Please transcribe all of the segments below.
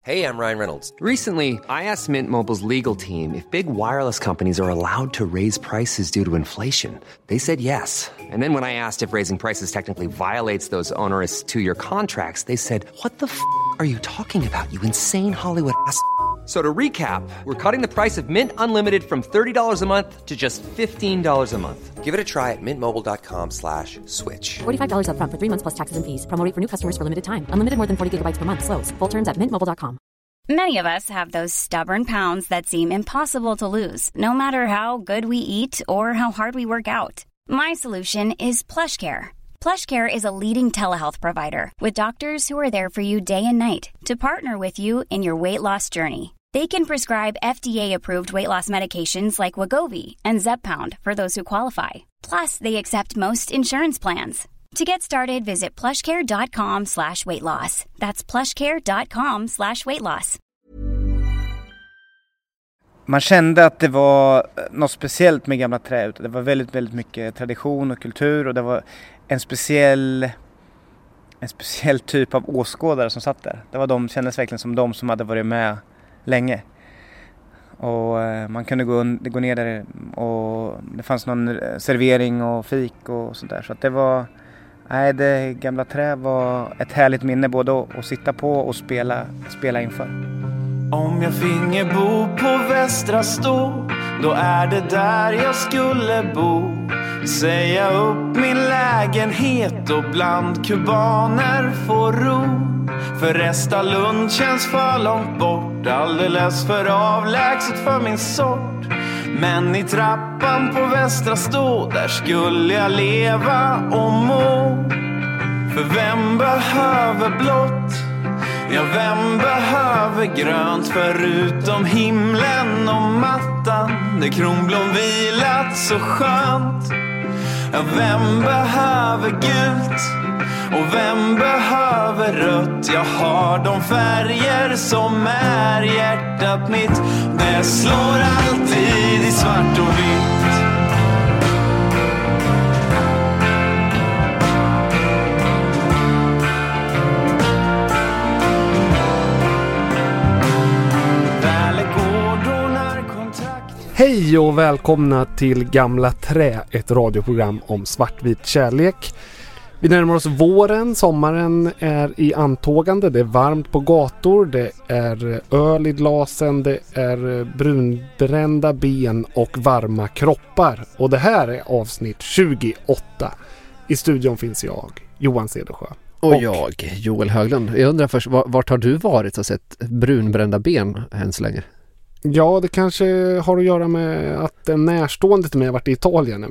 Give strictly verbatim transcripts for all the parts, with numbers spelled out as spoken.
Hey, I'm Ryan Reynolds. Recently, I asked Mint Mobile's legal team if big wireless companies are allowed to raise prices due to inflation. They said yes. And then when I asked if raising prices technically violates those onerous two-year contracts, they said, what the f*** are you talking about, you insane Hollywood ass f- So to recap, we're cutting the price of Mint Unlimited from thirty dollars a month to just fifteen dollars a month. Give it a try at mintmobile.com slash switch. forty-five dollars up front for three months plus taxes and fees. Promo rate for new customers for limited time. Unlimited more than forty gigabytes per month. Slows full terms at mint mobile dot com. Many of us have those stubborn pounds that seem impossible to lose, no matter how good we eat or how hard we work out. My solution is PlushCare. PlushCare is a leading telehealth provider with doctors who are there for you day and night to partner with you in your weight loss journey. They can prescribe F D A-approved weight loss medications like Wegovy and Zepbound for those who qualify. Plus, they accept most insurance plans. To get started, visit plushcare.com slash weight loss. That's plushcare.com slash weight loss. Man kände att det var något speciellt med Gamla Trä. Det var väldigt, väldigt mycket tradition och kultur. Och det var en speciell, en speciell typ av åskådare som satt där. Det var de, kändes verkligen som de som hade varit med länge. Och man kunde gå, gå ner där och det fanns någon servering och fik och sånt där. Så att det var... Nej, det Gamla Trä var ett härligt minne både att, att sitta på och spela, spela inför. Om jag finge bo på Västra Stå, då är det där jag skulle bo. Säga upp min lägenhet och bland kubaner få ro. För Resta Lund känns för långt bort, alldeles för avlägset för min sort. Men i trappan på Västra Stå, där skulle jag leva och må. För vem behöver blått? Ja, vem behöver grönt förutom himlen och mattan där kronblom vilat så skönt? Ja, vem behöver gult? Och vem behöver rött? Jag har de färger som är hjärtat mitt. Det slår alltid i svart och vitt. Hej och välkomna till Gamla Trä, ett radioprogram om svartvit kärlek. Vi närmar oss våren, sommaren är i antågande, det är varmt på gator, det är öl i glasen, det är brunbrända ben och varma kroppar. Och det här är avsnitt tjugoåtta. I studion finns jag, Johan Cedersjö. Och, och jag, Joel Höglund. Jag undrar först, vart har du varit och sett brunbrända ben än så länge? Ja, det kanske har att göra med att en närstående till mig har varit i Italien.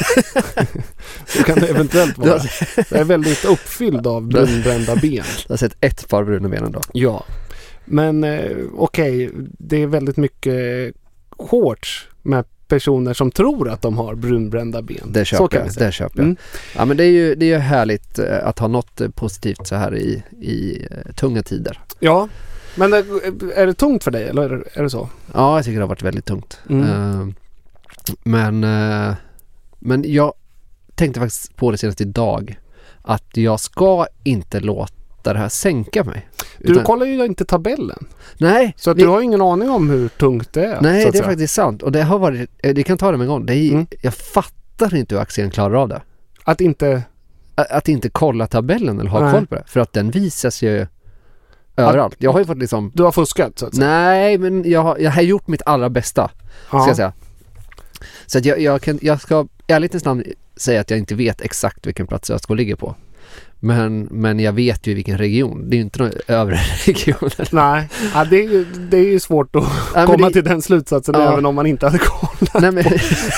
Det kan det eventuellt vara. Jag är väldigt uppfylld av brunbrända ben. Du har sett ett par bruna ben då? Ja, men eh, okej, okay, det är väldigt mycket shorts med personer som tror att de har brunbrända ben. Det köper jag. Det köper jag. Mm. Ja, men det är ju det är ju härligt att ha något positivt så här i, i tunga tider. Ja. Men är det tungt för dig eller är det så? Ja, jag tycker det har varit väldigt tungt. Mm. Uh, men, uh, men jag tänkte faktiskt på det senast idag att jag ska inte låta det här sänka mig. Du utan... kollar ju inte tabellen. Nej. Så att det... du har ingen aning om hur tungt det är. Nej, det är säga. Faktiskt sant. Och det har varit, det kan ta det med en gång. Det är, mm. Jag fattar inte hur aktien klarar av det. Att inte... Att, att inte kolla tabellen eller ha Nej. koll på det. För att den visas ju överallt. Jag har ju fått liksom... Du har fuskat så att säga. Nej, men jag har, jag har gjort mitt allra bästa. Ja. Ska jag säga. Så att jag, jag, kan, jag ska ärligt namn säga att jag inte vet exakt vilken plats jag ska ligga på. Men, men jag vet ju vilken region. Det är ju inte någon övre region. Nej, ja, det, är ju, det är ju svårt att ja, komma det, till den slutsatsen ja. Även om man inte hade kollat. Nej, men,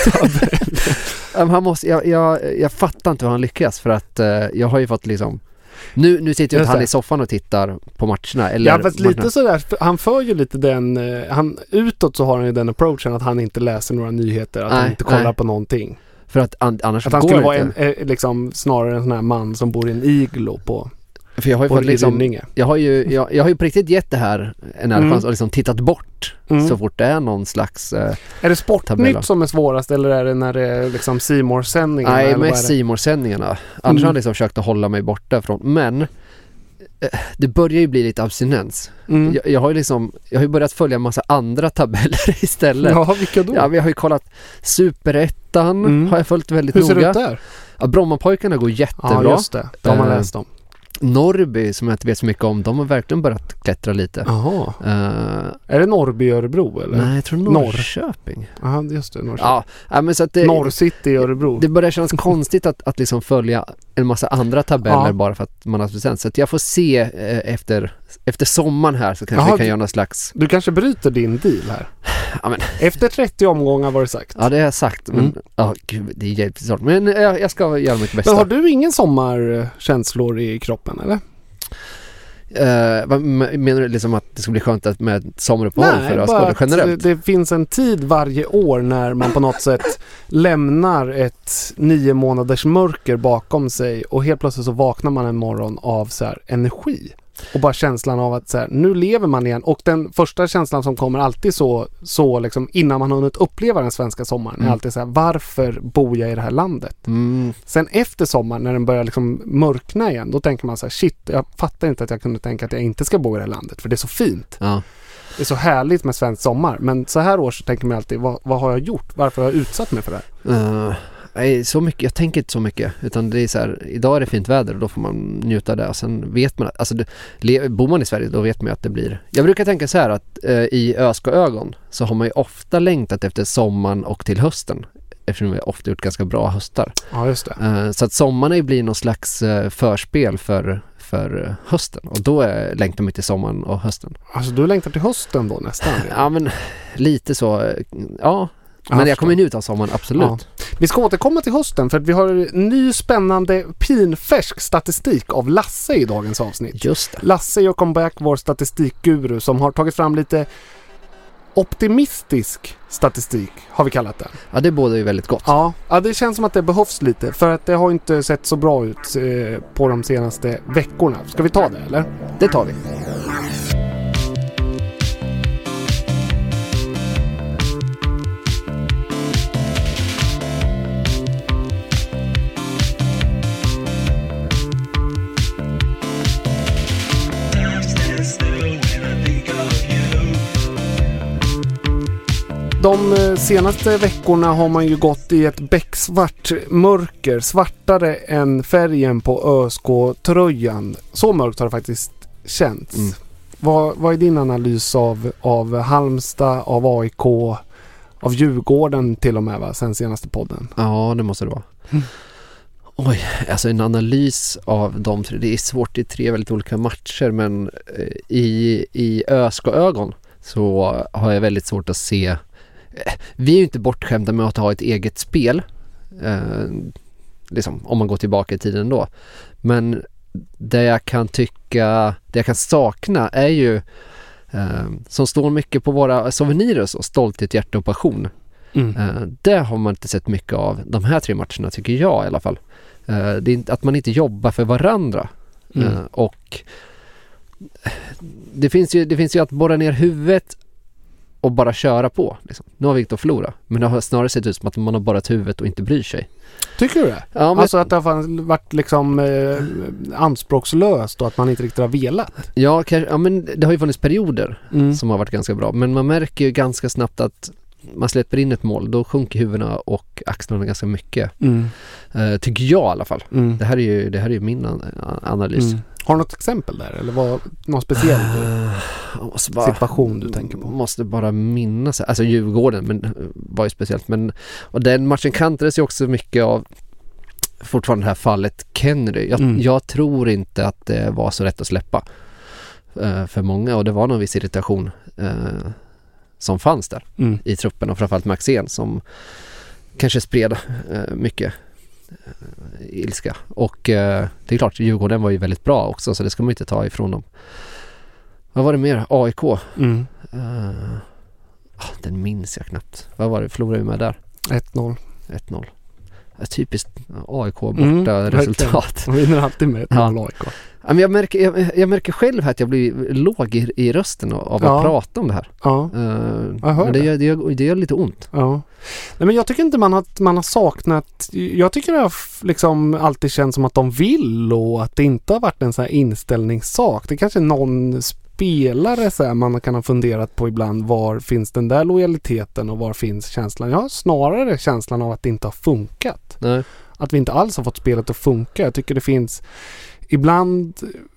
på han måste, jag, jag, jag fattar inte hur han lyckas för att uh, jag har ju fått liksom Nu, nu sitter ju inte han i soffan och tittar på matcherna. Eller ja, fast lite sådär. Han för ju lite den... Han, utåt så har han ju den approachen att han inte läser några nyheter. Att nej, han inte kollar nej. på någonting. För att an, annars att han skulle vara en, eh, liksom, snarare en sån här man som bor i en iglo på... För jag har ju fått liksom, jag har ju jag, jag har ju på riktigt gett det här en mm. chans och liksom tittat bort mm. så fort det är någon slags eh, är det Sportnytt som är svårast eller är det när det är liksom C More sändningarna? Nej, med C More sändningarna. Annars mm. har jag liksom försökt att hålla mig borta från, men det börjar ju bli lite abstinens. Mm. Jag, jag har ju liksom, jag har ju börjat följa en massa andra tabeller istället. Ja, vilka då? Ja, vi har ju kollat Superettan, mm. har jag följt väldigt Hur noga. Hur ser det ut där? Ja, Brommapojkarna går jättebra. Ja, just det. De har uh, läst om. Norrby, som jag inte vet så mycket om, de har verkligen börjat klättra lite. Jaha. Uh, är det Norrby i Örebro eller? Nej, jag tror Norrköping. Ja, just det, Norrköping. Ja, ja, men så att det, Norrcity i Örebro. Det börjar kännas konstigt att, att liksom följa en massa andra tabeller ja. bara för att man har bestämt. Så att jag får se eh, efter, efter sommaren här så kanske Jaha, vi kan du, göra någon slags... Du kanske bryter din deal här. Ja, men... Efter trettio omgångar var det sagt. Ja, det har jag sagt. Men, mm. ja, gud, det är jävligt svårt. Men jag, jag ska göra mitt bästa. Men har du ingen sommarkänslor i kroppen, eller? Uh, vad menar du, liksom att det ska bli skönt att med sommaruppehåll för Öskådor generellt? Det, det finns en tid varje år när man på något sätt lämnar ett nio månaders mörker bakom sig och helt plötsligt så vaknar man en morgon av så här energi. Och bara känslan av att så här, nu lever man igen. Och den första känslan som kommer alltid så, så liksom, innan man har hunnit uppleva den svenska sommaren mm. är alltid så här, varför bor jag i det här landet? Mm. Sen efter sommaren när den börjar liksom mörkna igen, då tänker man så här, shit, jag fattar inte att jag kunde tänka att jag inte ska bo i det här landet, för det är så fint. Ja. Det är så härligt med svensk sommar. Men så här år så tänker man alltid, vad, vad har jag gjort? Varför har jag utsatt mig för det här? Uh. Nej, så mycket, jag tänker inte så mycket, utan det är så här, idag är det fint väder och då får man njuta av det, och sen vet man att, alltså det, bor man i Sverige då vet man att det blir, jag brukar tänka så här att eh, i Öskåögon så har man ju ofta längtat efter sommaren och till hösten, eftersom vi ofta gjort ganska bra höstar. Ja, just det. Eh, så att sommaren blir någon slags eh, förspel för, för hösten, och då är, längtar man till sommaren och hösten. Alltså du längtar till hösten då nästan? Ja, men lite så, ja. Men jag, jag kommer ut av sommaren, absolut. Ja. Vi ska återkomma till hösten för att vi har ny spännande pinfärsk statistik av Lasse i dagens avsnitt. Just det. Lasse gör comeback, vår statistikguru, som har tagit fram lite optimistisk statistik, har vi kallat den. Ja, det båda är ju väldigt gott. Ja, ja, det känns som att det behövs lite, för att det har inte sett så bra ut eh, på de senaste veckorna. Ska vi ta det, eller? Det tar vi. De senaste veckorna har man ju gått i ett becksvart mörker, svartare än färgen på ÖSK-tröjan. Så mörkt har det faktiskt känts. Mm. Vad, vad är din analys av, av Halmstad, av A I K, av Djurgården till och med, va, sen senaste podden? Ja, det måste det vara. Mm. Oj, alltså en analys av de tre, det är svårt i tre väldigt olika matcher, men i, i ÖSK-ögon så har jag väldigt svårt att se. Vi är ju inte bortskämda med att ha ett eget spel, eh, liksom, om man går tillbaka i tiden då. Men det jag kan tycka, det jag kan sakna är ju eh, som står mycket på våra souvenirer, så stolthet, hjärta och passion. Mm. Eh, det har man inte sett mycket av de här tre matcherna, tycker jag i alla fall. Eh, det är inte, att man inte jobbar för varandra. Mm. Eh, och det finns ju, det finns ju att borra ner huvudet och bara köra på. Liksom. Nu har vi inte att förlora. Men det har snarare sett ut som att man har borrat huvudet och inte bryr sig. Tycker du det? Ja, men... Alltså att det har varit liksom eh, anspråkslöst och att man inte riktigt har velat? Ja, kanske, ja, men det har ju funnits perioder mm. som har varit ganska bra. Men man märker ju ganska snabbt att man släpper in ett mål, då sjunker huvudena och axlarna ganska mycket. Mm. Uh, tycker jag i alla fall. Mm. Det här är ju, det här är ju min an- analys. Mm. Har du något exempel där? Eller vad, någon speciell uh, bara, situation du tänker på? Måste bara minnas. Alltså Djurgården men, var ju speciellt. Men, och den matchen kantades ju också mycket av fortfarande det här fallet Kennery. Jag, mm. jag tror inte att det var så rätt att släppa uh, för många. Och det var någon viss irritation uh, som fanns där mm. i truppen. Och framförallt Maxén som kanske spred uh, mycket ilska. Och eh, det är klart, Djurgården var ju väldigt bra också, så det ska man inte ta ifrån dem. Vad var det mer? A I K. Mm. Uh, oh, den minns jag knappt. Vad var det? Förlorade vi med där? ett noll. ett noll. typiskt A I K borta Mm, resultat. De vinner alltid med ett Ja. noll A I K. Ja, men jag, märker, jag, jag märker själv att jag blir låg i, i rösten av att Ja. prata om det här. Ja. Uh, Jag hör men det, det. gör, det, gör, det gör lite ont. Ja. Nej, men jag tycker inte man har, man har saknat, jag tycker det har f- liksom alltid känts som att de vill och att det inte har varit en sån här inställningssak. Det kanske är någon spelare så här, man kan ha funderat på ibland, var finns den där lojaliteten och var finns känslan? Jag har snarare känslan av att det inte har funkat. Nej. Att vi inte alls har fått spelet att funka. Jag tycker det finns ibland,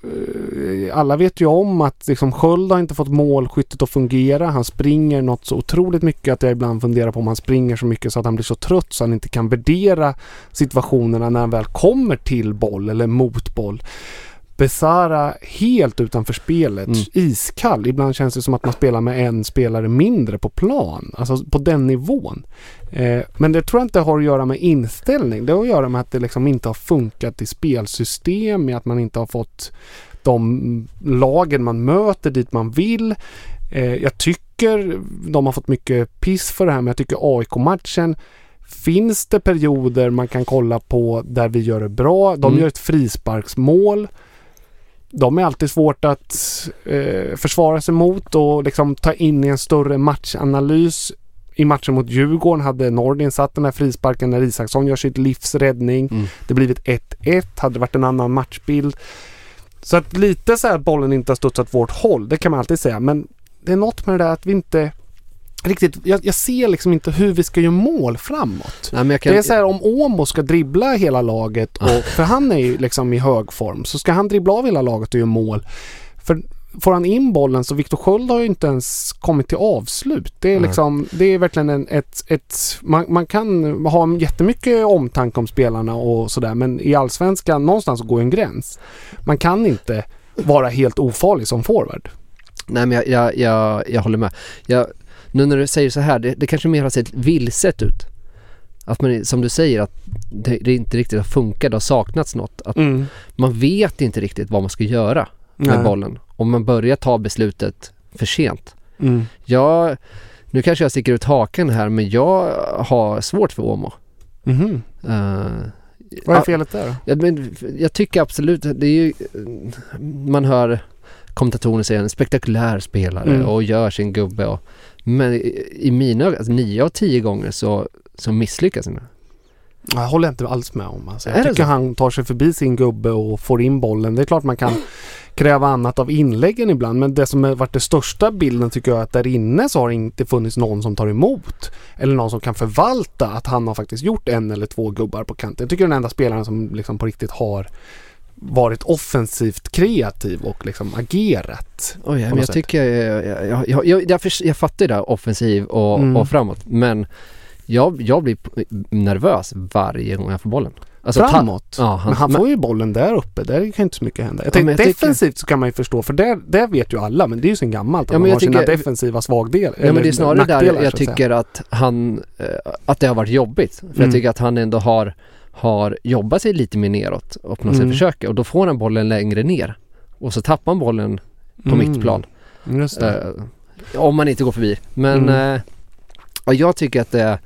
eh, alla vet ju om att liksom Sköld har inte fått målskyttet att fungera. Han springer något så otroligt mycket att jag ibland funderar på om han springer så mycket så att han blir så trött så han inte kan värdera situationerna när han väl kommer till boll eller mot boll. Besara helt utanför spelet, Mm. iskall. Ibland känns det som att man spelar med en spelare mindre på plan. Alltså på den nivån. Eh, men det tror jag inte har att göra med inställning. Det har att göra med att det liksom inte har funkat i spelsystem, i att man inte har fått de lagen man möter dit man vill. Eh, jag tycker de har fått mycket piss för det här, men jag tycker A I K-matchen finns det perioder man kan kolla på där vi gör det bra. De Mm. gör ett frisparksmål. De är alltid svårt att eh, försvara sig mot och liksom ta in i en större matchanalys. I matchen mot Djurgården hade Nordin satt den här frisparken när Isaksson gör sitt livsräddning. Mm. Det blivit ett ett, hade det varit en annan matchbild. Så att lite så här att bollen inte har studsat vårt håll, det kan man alltid säga. Men det är något med det där att vi inte riktigt, jag, jag ser liksom inte hur vi ska göra mål framåt. Nej, men jag kan, Det är så här, om Åmo ska dribbla hela laget och, för han är ju liksom i hög form, så ska han dribbla av hela laget och göra mål. För får han in bollen så Viktor Sköld har ju inte ens kommit till avslut. Det är liksom, det är verkligen en, ett, ett man, man kan ha jättemycket omtanke om spelarna och sådär, men i allsvenskan någonstans går en gräns. Man kan inte vara helt ofarlig som forward. nej, men jag, jag, jag, jag håller med. Jag, nu när du säger så här, det, det kanske mer har sett vilset ut. Att man, som du säger, att det, det inte riktigt har funkat, det har saknats något. Att Mm. man vet inte riktigt vad man ska göra med Nej. bollen. Om man börjar ta beslutet för sent. Mm. Jag, nu kanske jag sticker ut haken här, men jag har svårt för Åmo. Mhm. Uh, Vad är felet där då? Ja, men jag tycker absolut, det är ju, man hör kommentatorer säga en spektakulär spelare Mm. och gör sin gubbe. Och, men i, i mina ögon, alltså nio av tio gånger så, så misslyckas han. Jag håller inte alls med om. Alltså. Är Jag det tycker så? han tar sig förbi sin gubbe och får in bollen. Det är klart man kan kräva annat av inläggen ibland, men det som har varit det största bilden tycker jag är att där inne så har det inte funnits någon som tar emot eller någon som kan förvalta att han har faktiskt gjort en eller två gubbar på kanten. Jag tycker den enda spelaren som liksom på riktigt har varit offensivt kreativ och liksom agerat. Oj, men något jag sätt. tycker jag, jag, jag, jag, jag, jag, förs- jag fattar ju det här offensiv och, Mm. och framåt, men jag, jag blir p- nervös varje gång jag får bollen. Alltså, ta- Framåt? ja, han, Men han men- får ju bollen där uppe. Där kan inte så mycket hända. Jag Ja, tänkte, men jag tycker- defensivt så kan man ju förstå, för det, det vet ju alla, men det är ju sen gammalt att Ja, men man jag har sina tycker- defensiva svagdelar. Ja, men det är snarare där jag, jag så att säga. tycker att han eh, att det har varit jobbigt. För Mm. jag tycker att han ändå har, har jobbat sig lite mer neråt och på något Mm. sätt försöker. Och då får han bollen längre ner. Och så tappar han bollen på Mm. mittplan. Just det. Eh, om man inte går förbi. Men Mm. eh, ja, jag tycker att det är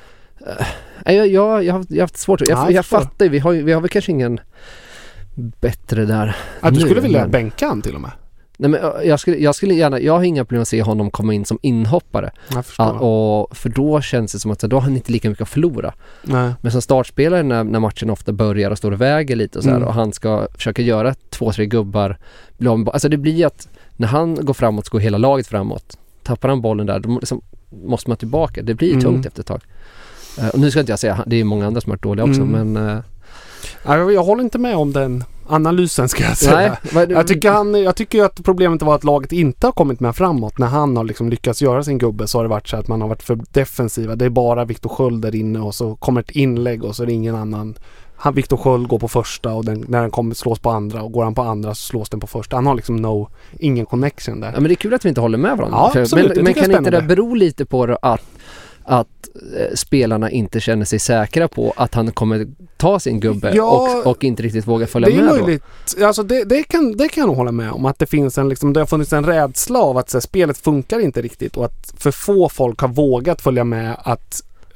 eh, jag, jag, jag, har, jag har haft svårt. Jag, Ja, jag jag förstår. fattar, vi har, ju- vi har väl kanske ingen bättre där. Att du nu, skulle vilja men- bänka han till och med. Nej, men eh, jag skulle, jag skulle gärna, jag har inga problem att se honom komma in som inhoppare. Jag förstår. Ja, och för då känns det som att då har han inte lika mycket att förlora. Nej. Men som startspelare när, när matchen ofta börjar och står och väger lite och så här, Mm. och han ska försöka göra två, tre gubbar. bli av med bo- Alltså det blir att när han går framåt så går hela laget framåt. Tappar han bollen där, då må- liksom, måste man tillbaka. Det blir Mm. tungt efter ett tag. Eh, och nu ska inte jag säga, det är många andra som har varit dåliga också, Mm. men... eh, Nej, Jag, jag håller inte med om den analysen, ska jag säga. nej, vad- Jag tycker, han, jag tycker ju att problemet var att laget inte har kommit med framåt. När han har liksom lyckats göra sin gubbe så har det varit så att man har varit för defensiva. Det är bara Viktor Sköld där inne och så kommer ett inlägg och så är det ingen annan. Han, Viktor Sköld går på första och den, när den kommer slås på andra och går han på andra så slås den på första. Han har liksom no, ingen connection där. Ja, men det är kul att vi inte håller med varandra. Ja, För- absolut. Det men men tycker jag kan är inte det spännande. bero lite på det att, att eh, spelarna inte känner sig säkra på att han kommer ta sin gubbe Ja, och, och inte riktigt vågar följa Det är med då? möjligt. Alltså det, det, kan, det kan jag nog hålla med om. Att det finns en, liksom, det har funnits en rädsla av att så här, spelet funkar inte riktigt och att för få folk har vågat följa med att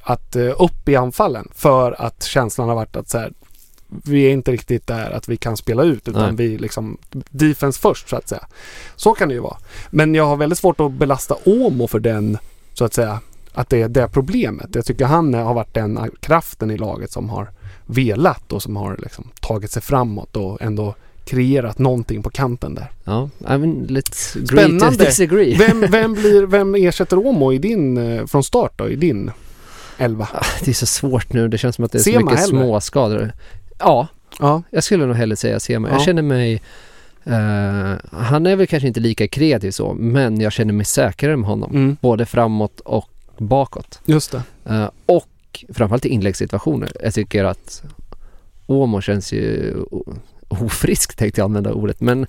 att uh, upp i anfallen för att känslan har varit att så här, vi är inte riktigt där att vi kan spela ut utan Nej. vi liksom defense först så att säga. Så kan det ju vara. Men jag har väldigt svårt att belasta Åmo för den så att säga att det är det problemet. Jag tycker han har varit den kraften i laget som har velat och som har liksom tagit sig framåt och ändå kreerat någonting på kanten där. Ja, I mean, let's agree to disagree. Vem, vem, blir, vem ersätter Åmo i din, från start då, i din elva? Det är så svårt nu, det känns som att det är Sema så mycket heller. små skador. Ja, ja, jag skulle nog hellre säga Sema. Jag ja. känner mig uh, han är väl kanske inte lika kreativ så, men jag känner mig säkrare med honom. Mm. Både framåt och bakåt. Just det. Uh, och framförallt i inläggssituationer. Jag tycker att Åmo känns ju ofrisk, tänkte jag använda ordet, men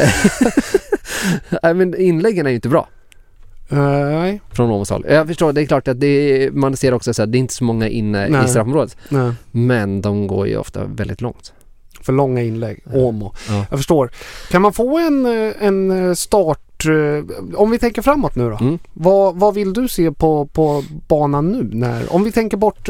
I men inläggen är ju inte bra. Uh, nej. Från Åmos håll. Jag förstår, det är klart att det är, man ser också så här, det är inte så många inne nej. i straffområdet. Nej. Men de går ju ofta väldigt långt. För långa inlägg. Åmo. Ja. Jag förstår. Kan man få en, en start, om vi tänker framåt nu då? Mm. Vad, vad vill du se på, på banan nu? När, om vi tänker bort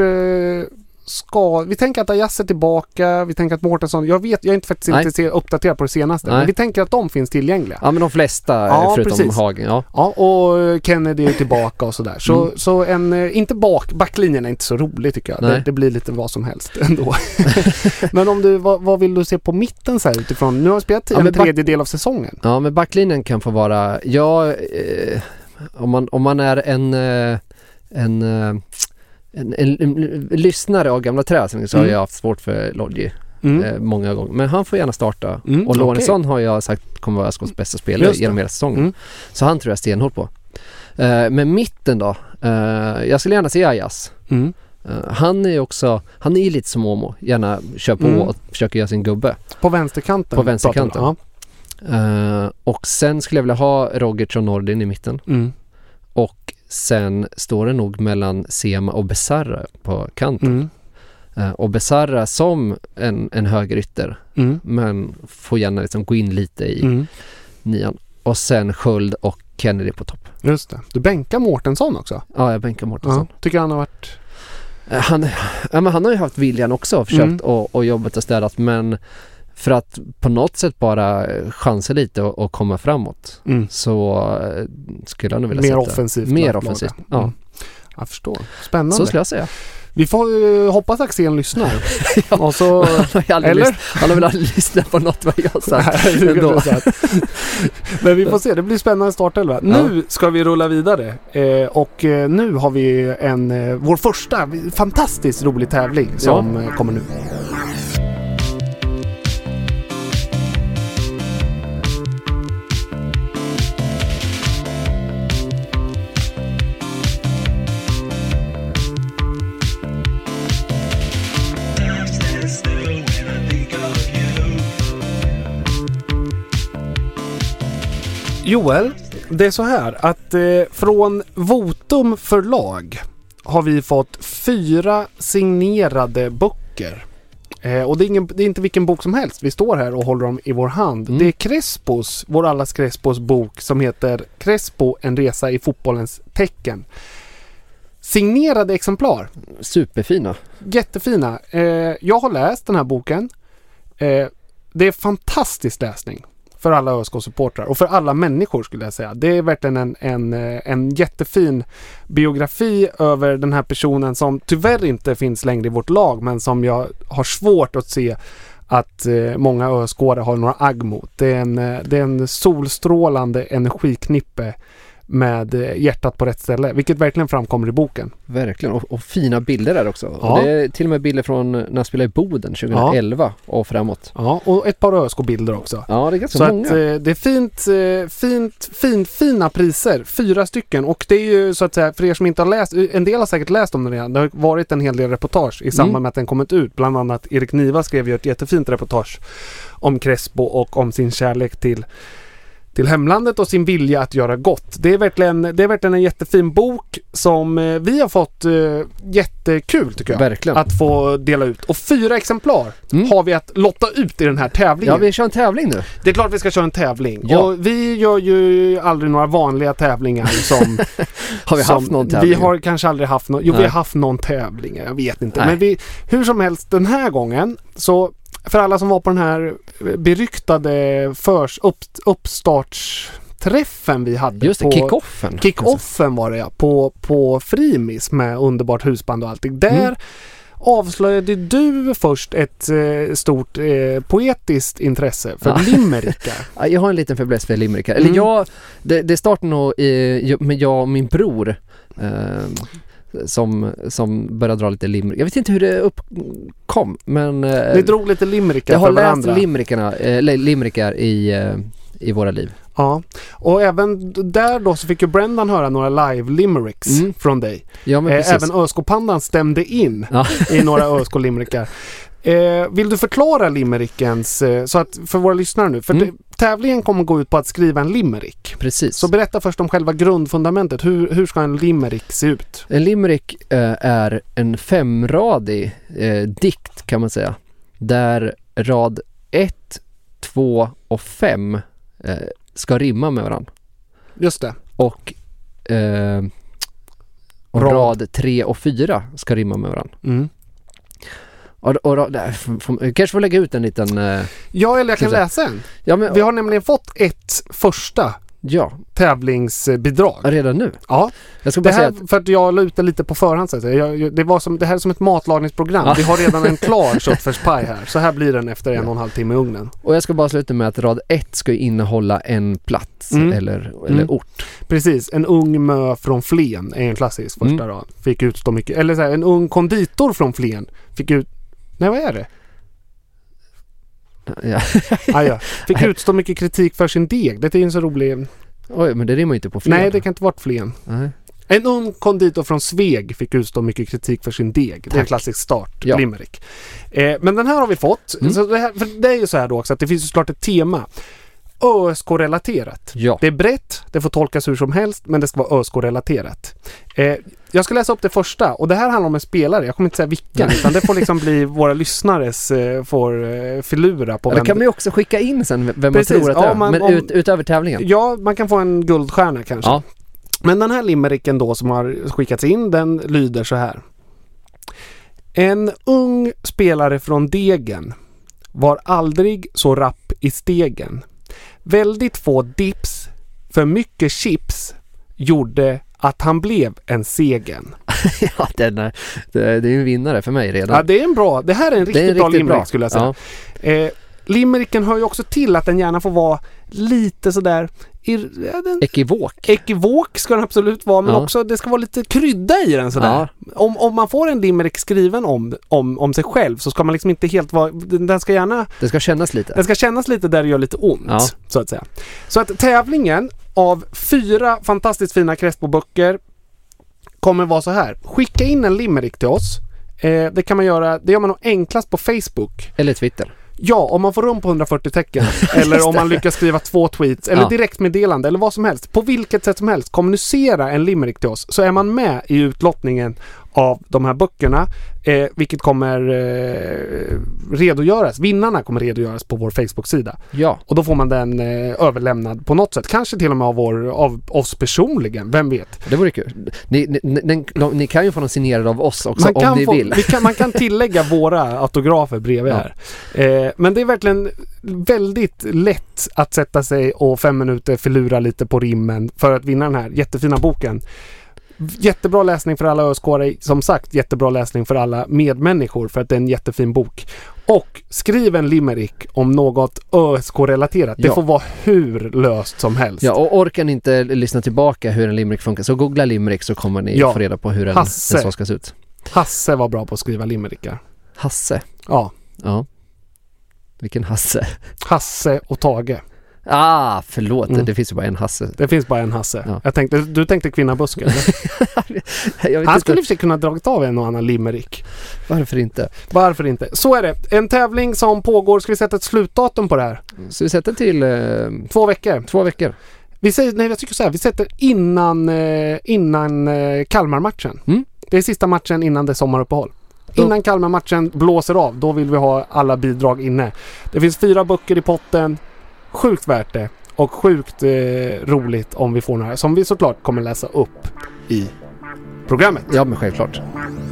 ska, vi tänker att Ajax är tillbaka, vi tänker att Mårtensson, jag vet, jag är inte faktiskt Nej. inte se, uppdaterad på det senaste, Nej. men vi tänker att de finns tillgängliga. Ja, men de flesta Ja, förutom precis. Hagen, ja. Ja, och Kennedy är tillbaka och sådär. Så, Mm. så en, inte bak, backlinjen är inte så rolig tycker jag. Det, det blir lite vad som helst ändå. Men om du, vad, vad vill du se på mitten så här utifrån? Nu har jag spelat Ja, en men back- tredjedel av säsongen. Ja, men backlinjen kan få vara, ja, eh, om, man, om man är en, eh, en, eh, en, en, en, en lyssnare av gamla träsen så Mm. har jag haft svårt för Lodgy Mm. eh, många gånger. Men han får gärna starta. Mm, och Lorentzon okej. har jag sagt kommer vara Öskons bästa spelare Just det. genom hela säsongen. Mm. Så han tror jag stenhårt på. Eh, men mitten då, eh, jag skulle gärna se Ajax. Mm. Uh, han är ju också, han är ju lite som Åmo, gärna kör på Mm. och försöker göra sin gubbe På vänsterkanten. på vänsterkanten. Ja. Uh, och sen skulle jag vilja ha Rogic och Nordin i mitten. Mm. Och sen står det nog mellan Sema och Besarra på kanten. Mm. Uh, och Besarra som en, en högerytter, Mm. men får gärna liksom gå in lite i Mm. nian. Och sen Sköld och Kennedy på topp. Just det. Du bänkar Mårtensson också. Ja, jag bänkar Mårtensson. Ja. Tycker han har varit... Uh, han, ja, men han har ju haft viljan också och försökt Mm. och, och jobbat och städat, men för att på något sätt bara chansa lite och, och komma framåt Mm. så uh, skulle jag nog vilja Mer sätta. offensivt. Mer lag- offensivt, laga. ja. Mm. Jag förstår. Spännande. Så skulle jag säga. Vi får uh, hoppas Axén lyssnar. Ja. Och så... Han har ju aldrig Eller? lyssnat- han har väl aldrig lyssnat på något vad jag har sagt. Nej, det ändå. är sant. Men vi får se, det blir spännande startelva. Ja. Nu ska vi rulla vidare eh, och eh, nu har vi en, eh, vår första fantastiskt rolig tävling som eh, kommer nu. Joel, det är så här att eh, från Votum förlag har vi fått fyra signerade böcker. Eh, och det är, ingen, det är inte vilken bok som helst. Vi står här och håller dem i vår hand. Mm. Det är Crespos, vår allas Crespos bok som heter Crespo, en resa i fotbollens tecken. Signerade exemplar. Superfina. Jättefina. Eh, jag har läst den här boken. Eh, det är fantastisk läsning för alla ÖSK-supportrar och för alla människor skulle jag säga. Det är verkligen en, en, en jättefin biografi över den här personen som tyvärr inte finns längre i vårt lag, men som jag har svårt att se att eh, många ÖSK-are har några agg mot. Det är en, det är en solstrålande energiknippe med hjärtat på rätt ställe, vilket verkligen framkommer i boken. Verkligen, och, och fina bilder där också. Ja. Och det är till och med bilder från när jag spelade i Boden tjugoelva ja. Och framåt. Ja, och ett par ÖSK-bilder också. Ja, det är ganska Så många. att, eh, det är fint, eh, fint, fint, fina priser. Fyra stycken. Och det är ju så att säga, för er som inte har läst, en del har säkert läst om den redan. Det har varit en hel del reportage i samband Mm. med att den kommit ut. Bland annat Erik Niva skrev ju ett jättefint reportage om Crespo och om sin kärlek till till hemlandet och sin vilja att göra gott. Det är verkligen, det är verkligen en jättefin bok som eh, vi har fått eh, jättekul tycker jag. Verkligen. Att få dela ut. Och fyra exemplar mm. har vi att lotta ut i den här tävlingen. Ja, vi kör en tävling nu. Det är klart vi ska köra en tävling. Ja. Och vi gör ju aldrig några vanliga tävlingar som... har vi som, haft någon tävling? Vi har kanske aldrig haft någon... Jo, Nej. vi har haft någon tävling. Jag vet inte. Nej. Men vi, hur som helst, den här gången så... För alla som var på den här beryktade förs, upp, uppstartsträffen vi hade. Just det, på, kick-offen. Kick-offen var det ja, på, på Frimis med underbart husband och allting. Där mm. avslöjade du först ett eh, stort eh, poetiskt intresse för ja. limerickar. Ja, jag har en liten fäbless för limerickar. Eller Mm. jag, det, det startade nog i, med jag och min bror eh, som, som började dra lite limerick. Jag vet inte hur det uppkom, men... Eh, Ni drog lite limerickar jag har för läst varandra. limericarna, eh, limerickar i, eh, i våra liv. Ja, och även där då så fick ju Brendan höra några live limericks Mm. från dig. Ja, men eh, precis. även Öskopandan stämde in Ja. i några Ösko-limerickar. Eh, vill du förklara limerickens, eh, så att för våra lyssnare nu, för Mm. det, tävlingen kommer gå ut på att skriva en limerick. Precis. Så berätta först om själva grundfundamentet. Hur, hur ska en limerick se ut? En limerick eh, är en femradig eh, dikt kan man säga. Där rad ett, två och fem eh, ska rimma med varandra. Just det. Och, eh, och Rad. rad tre och fyra ska rimma med varandra. Mm. Och, och, och där, f- f- kanske får lägga ut en liten... Eh, Ja, eller jag kan Ska jag läsa en. ja, men, Vi har nämligen fått ett första ja, tävlingsbidrag. redan nu. Ja, Jag ska det bara säga här att, för att jag la ut det lite på förhand så att säga. jag, jag, det, var som, det här är som ett matlagningsprogram. Ja. Vi har redan en klar köttfärspaj här. Så här blir den efter en och en halv timme i ugnen. och jag ska bara sluta med att rad ett ska innehålla en plats Mm. eller, eller Mm. ort. Precis, en ung mö från Flen är en klassisk första Mm. rad. Fick utstå mycket, eller så här, en ung konditor från Flen fick ut, nej vad är det? Ja. Ah, ja. Fick utstå mycket kritik för sin deg. Det är en så rolig... Oj, men det rimmar ju inte på fler. Nej, det kan inte vara Flen. Nej. En ung konditor från Sveg fick utstå mycket kritik för sin deg. Det är en Tack. klassisk start, Ja. limerick. Eh, men den här har vi fått. Mm. Så det, här, för det är ju så här då också att det finns ju såklart ett tema. ÖSK-relaterat. Ja. Det är brett, det får tolkas hur som helst, men det ska vara ÖSK-relaterat. Eh, jag ska läsa upp det första, och det här handlar om en spelare. Jag kommer inte säga vilken, utan det får liksom bli våra lyssnares eh, får eh, filura på Eller vem. kan man ju också skicka in sen vem Precis, man tror att det ja, är. man- Men om- ut, utöver tävlingen. Ja, man kan få en guldstjärna kanske. Ja. Men den här limericken då som har skickats in, den lyder så här. En ung spelare från Degen var aldrig så rapp i stegen. Väldigt få dips, för mycket chips gjorde att han blev en segen. Ja, den är, det, det är ju en vinnare för mig redan. Ja, det är en bra. Det här är en riktigt, Det är en bra riktigt limerick bra. skulle jag säga. Ja. Eh, limericken hör ju också till att den gärna får vara lite sådär ir, ja, den, Ekivok. ekivok ska den absolut vara, men Ja. också det ska vara lite krydda i den sådär. Ja. Om, om man får en limerick skriven om, om, om sig själv så ska man liksom inte helt vara, den den ska gärna, Det ska kännas lite. den ska kännas lite där det gör lite ont, Ja. så att säga. Så att tävlingen av fyra fantastiskt fina Crespo-böcker kommer vara så här. Skicka in en limerick till oss. Eh, det kan man göra, det gör man nog enklast på Facebook. Eller Twitter. Ja, om man får rum på hundrafyrtio tecken eller om man lyckas skriva två tweets eller Ja. direktmeddelande eller vad som helst. På vilket sätt som helst, kommunicera en limerick till oss så är man med i utlottningen av de här böckerna, eh, vilket kommer eh, redogöras. Vinnarna kommer redogöras på vår Facebook-sida. Ja. Och då får man den eh, överlämnad på något sätt. Kanske till och med av, vår, av oss personligen, vem vet. Det vore kul. Ni, ni, ni, ni, ni kan ju få någon signerad av oss också Man kan, om ni få, vill. vi kan, man kan tillägga våra autografer bredvid Ja. här. Eh, men det är verkligen väldigt lätt att sätta sig och fem minuter förlura lite på rimmen för att vinna den här jättefina boken. Jättebra läsning för alla öskåre, som sagt jättebra läsning för alla medmänniskor för att det är en jättefin bok. Och skriv en limerick om något ÖSK-relaterat. Det Ja. får vara hur löst som helst. Ja, och orkar ni inte lyssna tillbaka hur en limerick funkar, så googla limerick så kommer ni Ja. få reda på hur en, en Hasse. så ska se ut. Hasse var bra på att skriva limerickar. Hasse. Ja, Ja. Vilken Hasse. Hasse och Tage. Ah, förlåt. Mm. Det finns ju bara en Hasse. Det finns bara en Hasse. Ja. Jag tänkte, du tänkte kvinnabusken. Jag vet Han inte. skulle i och för sig kunna dragit av en och annan limerick. Varför inte? Varför inte? Så är det. En tävling som pågår. Ska vi sätta ett slutdatum på det här? Så vi sätter till eh, Två veckor. två veckor. Vi säger, nej jag tycker så här. Vi sätter innan, eh, innan eh, Kalmar-matchen. Mm. Det är sista matchen innan det är sommaruppehåll. Innan Kalmar-matchen blåser av, då vill vi ha alla bidrag inne. Det finns fyra böcker i potten. Sjukt värt det. Och sjukt eh, roligt om vi får några som vi såklart kommer läsa upp i programmet. Ja, men självklart.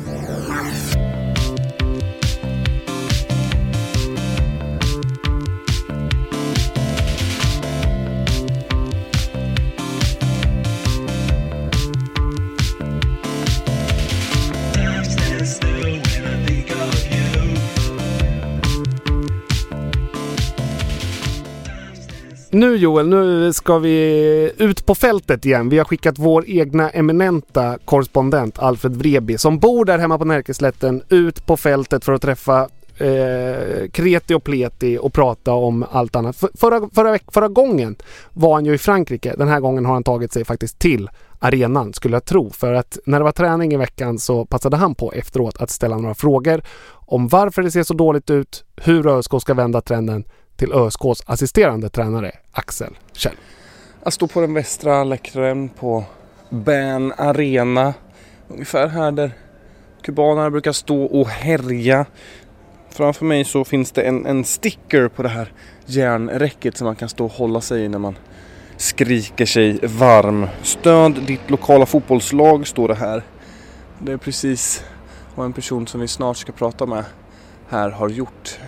Nu Joel, nu ska vi ut på fältet igen. Vi har skickat vår egna eminenta korrespondent Alfred Vreby som bor där hemma på Närkeslätten ut på fältet för att träffa eh, kreti och pleti och prata om allt annat. För, förra, förra, förra gången var han ju i Frankrike. Den här gången har han tagit sig faktiskt till arenan, skulle jag tro. För att när det var träning i veckan så passade han på efteråt att ställa några frågör om varför det ser så dåligt ut, hur ÖSK ska vända trenden, till ÖSKs assisterande tränare Axel Kjell. Jag står på den västra läktaren på Bern Arena. Ungefär här där kubanerna brukar stå och härja. Framför mig så finns det en, en sticker på det här järnräcket som man kan stå och hålla sig i när man skriker sig varm. Stöd ditt lokala fotbollslag, står det här. Det är precis vad en person som vi snart ska prata med här har gjort.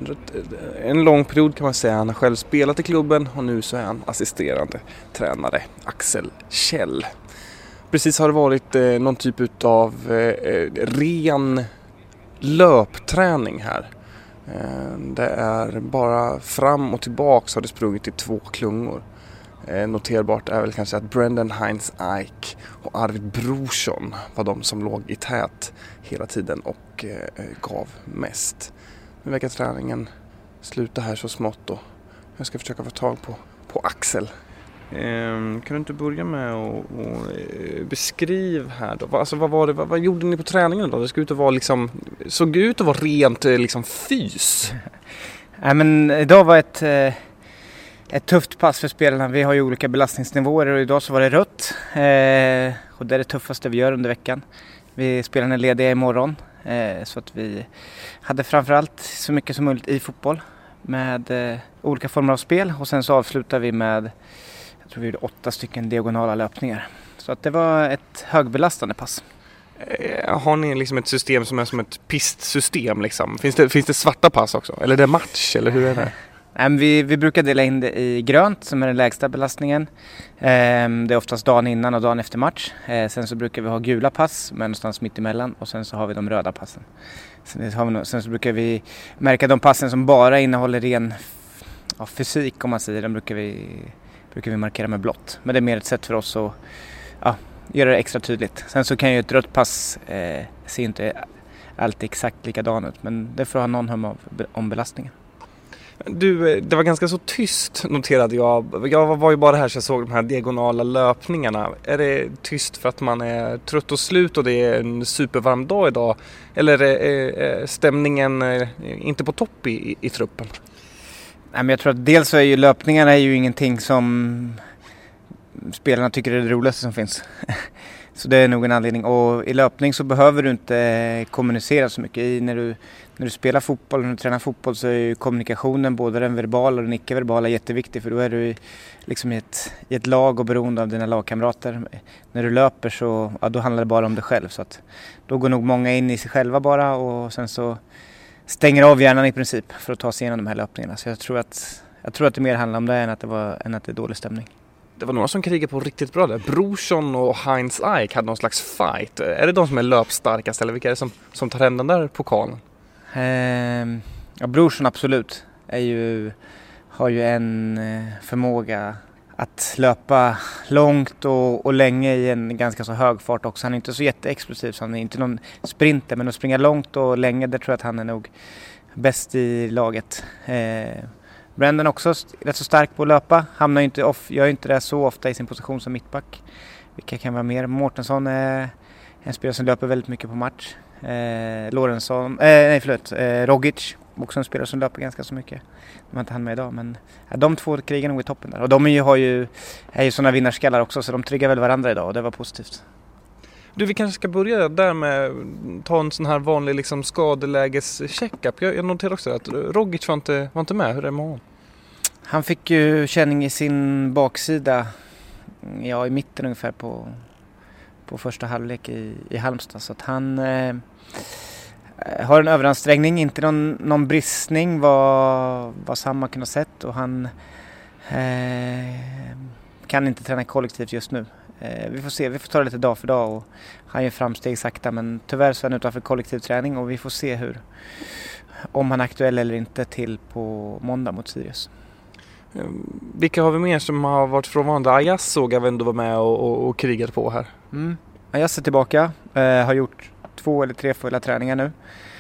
En lång period kan man säga. Han har själv spelat i klubben och nu så är han assisterande tränare Axel Kjell. Precis har det varit eh, någon typ av eh, ren löpträning här. Eh, det är bara fram och tillbaka så har det sprungit i två klungor. Eh, noterbart är väl kanske att Brendan Heinz Ike och Arvid Brorsson var de som låg i tät hela tiden och eh, gav mest. Nu verkar träningen sluta här så smått och jag ska försöka få tag på, på Axel. Eh, kan du inte börja med att eh, beskriva här då? Alltså, vad, var det, vad, vad gjorde ni på träningen då? Det ska ut att vara liksom, såg ut att vara rent liksom fys. Nej, men idag var ett... Eh... Ett tufft pass för spelarna. Vi har ju olika belastningsnivåer och idag så var det rött. Eh, och det är det tuffaste vi gör under veckan. Vi spelarna är lediga imorgon. Eh, så att vi hade framförallt så mycket som möjligt i fotboll. Med eh, olika former av spel. Och sen så avslutar vi med, jag tror vi gjorde åtta stycken diagonala löpningar. Så att det var ett högbelastande pass. Eh, har ni liksom ett system som är som ett pistsystem liksom? Finns det, finns det svarta pass också? Eller är det match? Eller hur är det? Nej, vi, vi brukar dela in det i grönt som är den lägsta belastningen. Eh, det är oftast dagen innan och dagen efter match. Eh, sen så brukar vi ha gula pass men någonstans mitt emellan och sen så har vi de röda passen. Sen, har vi no- sen så brukar vi märka de passen som bara innehåller ren ja, fysik om man säger. Den brukar vi, brukar vi markera med blått. Men det är mer ett sätt för oss att ja, göra det extra tydligt. Sen så kan ju ett rött pass eh, se inte alltid exakt likadan ut men det får ha någon hum av, om belastningen. Du, det var ganska så tyst noterade jag. Jag var ju bara här så jag såg de här diagonala löpningarna. Är det tyst för att man är trött och slut och det är en supervarm dag idag? Eller är stämningen inte på topp i, i truppen? Nej, men jag tror att dels så är ju löpningarna är ju ingenting som spelarna tycker är det roligaste som finns. Så det är nog en anledning. Och i löpning så behöver du inte kommunicera så mycket. I när, du, när du spelar fotboll, när du tränar fotboll så är ju kommunikationen, både den verbala och den icke-verbala, jätteviktig. För då är du liksom i ett, i ett lag och beroende av dina lagkamrater. När du löper så ja, då handlar det bara om dig själv. Så att då går nog många in i sig själva bara och sen så stänger av hjärnan i princip för att ta sig igenom de här löpningarna. Så jag tror att, jag tror att det mer handlar om det än att det, var, än att det är dålig stämning. Det var några som krigade på riktigt bra där. Brorsson och Heinz Ike hade någon slags fight. Är det de som är löpstarkast eller vilka är det som, som tar hem den där pokalen? Eh, ja, Brorsson absolut. Är ju, har ju en förmåga att löpa långt och, och länge i en ganska så hög fart också. Han är inte så jätteexplosiv så han är inte någon sprinter. Men att springa långt och länge, det tror jag att han är nog bäst i laget. Eh, Brandon också st- rätt så stark på att löpa. Hamnar ju inte off, gör ju inte det så ofta i sin position som mittback. Vilka kan vara mer? Mårtensson är en spelare som löper väldigt mycket på match. Eh, Lorentzon, eh, nej förlåt, eh, Rogic. Också en spelare som löper ganska så mycket. De har inte han med idag, men ja, de två krigar nog i toppen där. Och de är ju, har ju, är ju sådana vinnarskallar också, så de triggar väl varandra idag och det var positivt. Du, vi kanske ska börja där med ta en sån här vanlig liksom skadeläges-checkup. Jag, jag noterar också att Rogic var inte, var inte med. Hur är det med honom? Han fick ju känning i sin baksida, ja i mitten ungefär på, på första halvlek i, i Halmstad. Så att han eh, har en överansträngning, inte någon, någon bristning vad, vad Sam kunnat sett. Och han eh, kan inte träna kollektivt just nu. Eh, vi får se, vi får ta det lite dag för dag och han gör framsteg sakta, men tyvärr så är han utanför kollektiv träning och vi får se hur, om han är aktuell eller inte till på måndag mot Sirius. Vilka har vi mer som har varit frånvarande? Ayas såg jag ändå vara med och, och, och krigat på här. Mm. Ayas är tillbaka, eh, har gjort två eller tre fulla träningar nu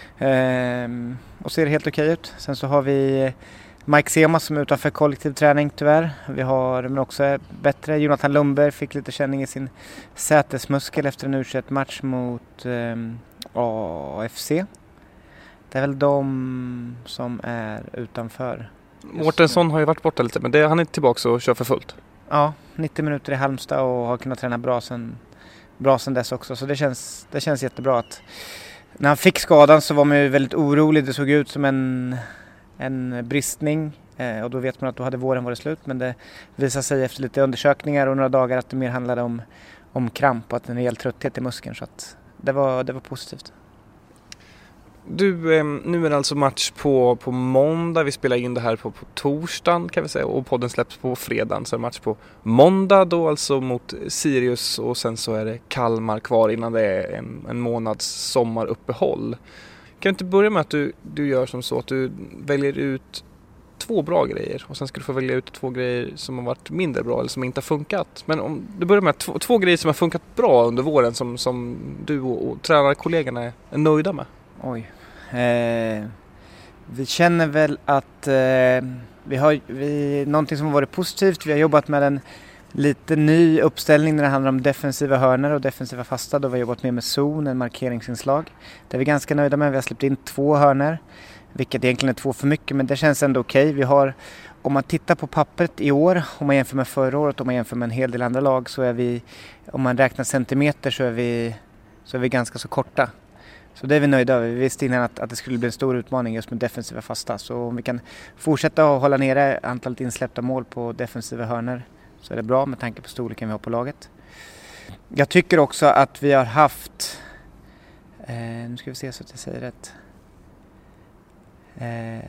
eh, och ser helt okej ut. Sen så har vi Mike Sema som är utanför kollektiv träning tyvärr. Vi har men också bättre. Jonathan Lundberg fick lite känning i sin sätesmuskel efter en U tjugoett-match mot eh, A F C. Det är väl de som är utanför. Mårtensson har ju varit borta lite, men det, han är tillbaka och kör för fullt. Ja, nittio minuter i Halmstad och har kunnat träna bra sen, bra sen dess också. Så det känns, det känns jättebra att när han fick skadan så var man ju väldigt orolig. Det såg ut som en, en bristning eh, och då vet man att då hade våren varit slut. Men det visade sig efter lite undersökningar och några dagar att det mer handlade om, om kramp och att en rejäl trötthet i muskeln. Så att det var, det var positivt. Du, eh, nu är det alltså match på, på måndag. Vi spelar in det här på, på torsdagen kan vi säga. Och podden släpps på fredagen. Så är det match på måndag då alltså mot Sirius. Och sen så är det Kalmar kvar innan det är en, en månads sommaruppehåll. Kan du inte börja med att du, du gör som så att du väljer ut två bra grejer. Och sen ska du få välja ut två grejer som har varit mindre bra eller som inte har funkat. Men om du börjar med två, två grejer som har funkat bra under våren. Som, som du och, och tränarkollegorna är, är nöjda med. Oj. Eh, vi känner väl att eh, vi har vi, någonting som har varit positivt. Vi har jobbat med en lite ny uppställning när det handlar om defensiva hörnor och defensiva fasta. Då vi har jobbat mer med zon, en markeringsinslag. Det är vi ganska nöjda med. Vi har släppt in två hörnor, vilket egentligen är två för mycket, men det känns ändå okej. Vi har, om man tittar på pappret i år, om man jämför med förra året, om man jämför med en hel del andra lag, så är vi, om man räknar centimeter så är vi, så är vi ganska så korta. Så det är vi nöjda över. Vi visste innan att, att det skulle bli en stor utmaning just med defensiva fasta. Så om vi kan fortsätta att hålla nere antalet insläppta mål på defensiva hörnor så är det bra med tanke på storleken vi har på laget. Jag tycker också att vi har haft, eh, nu ska vi se så att jag säger rätt, eh,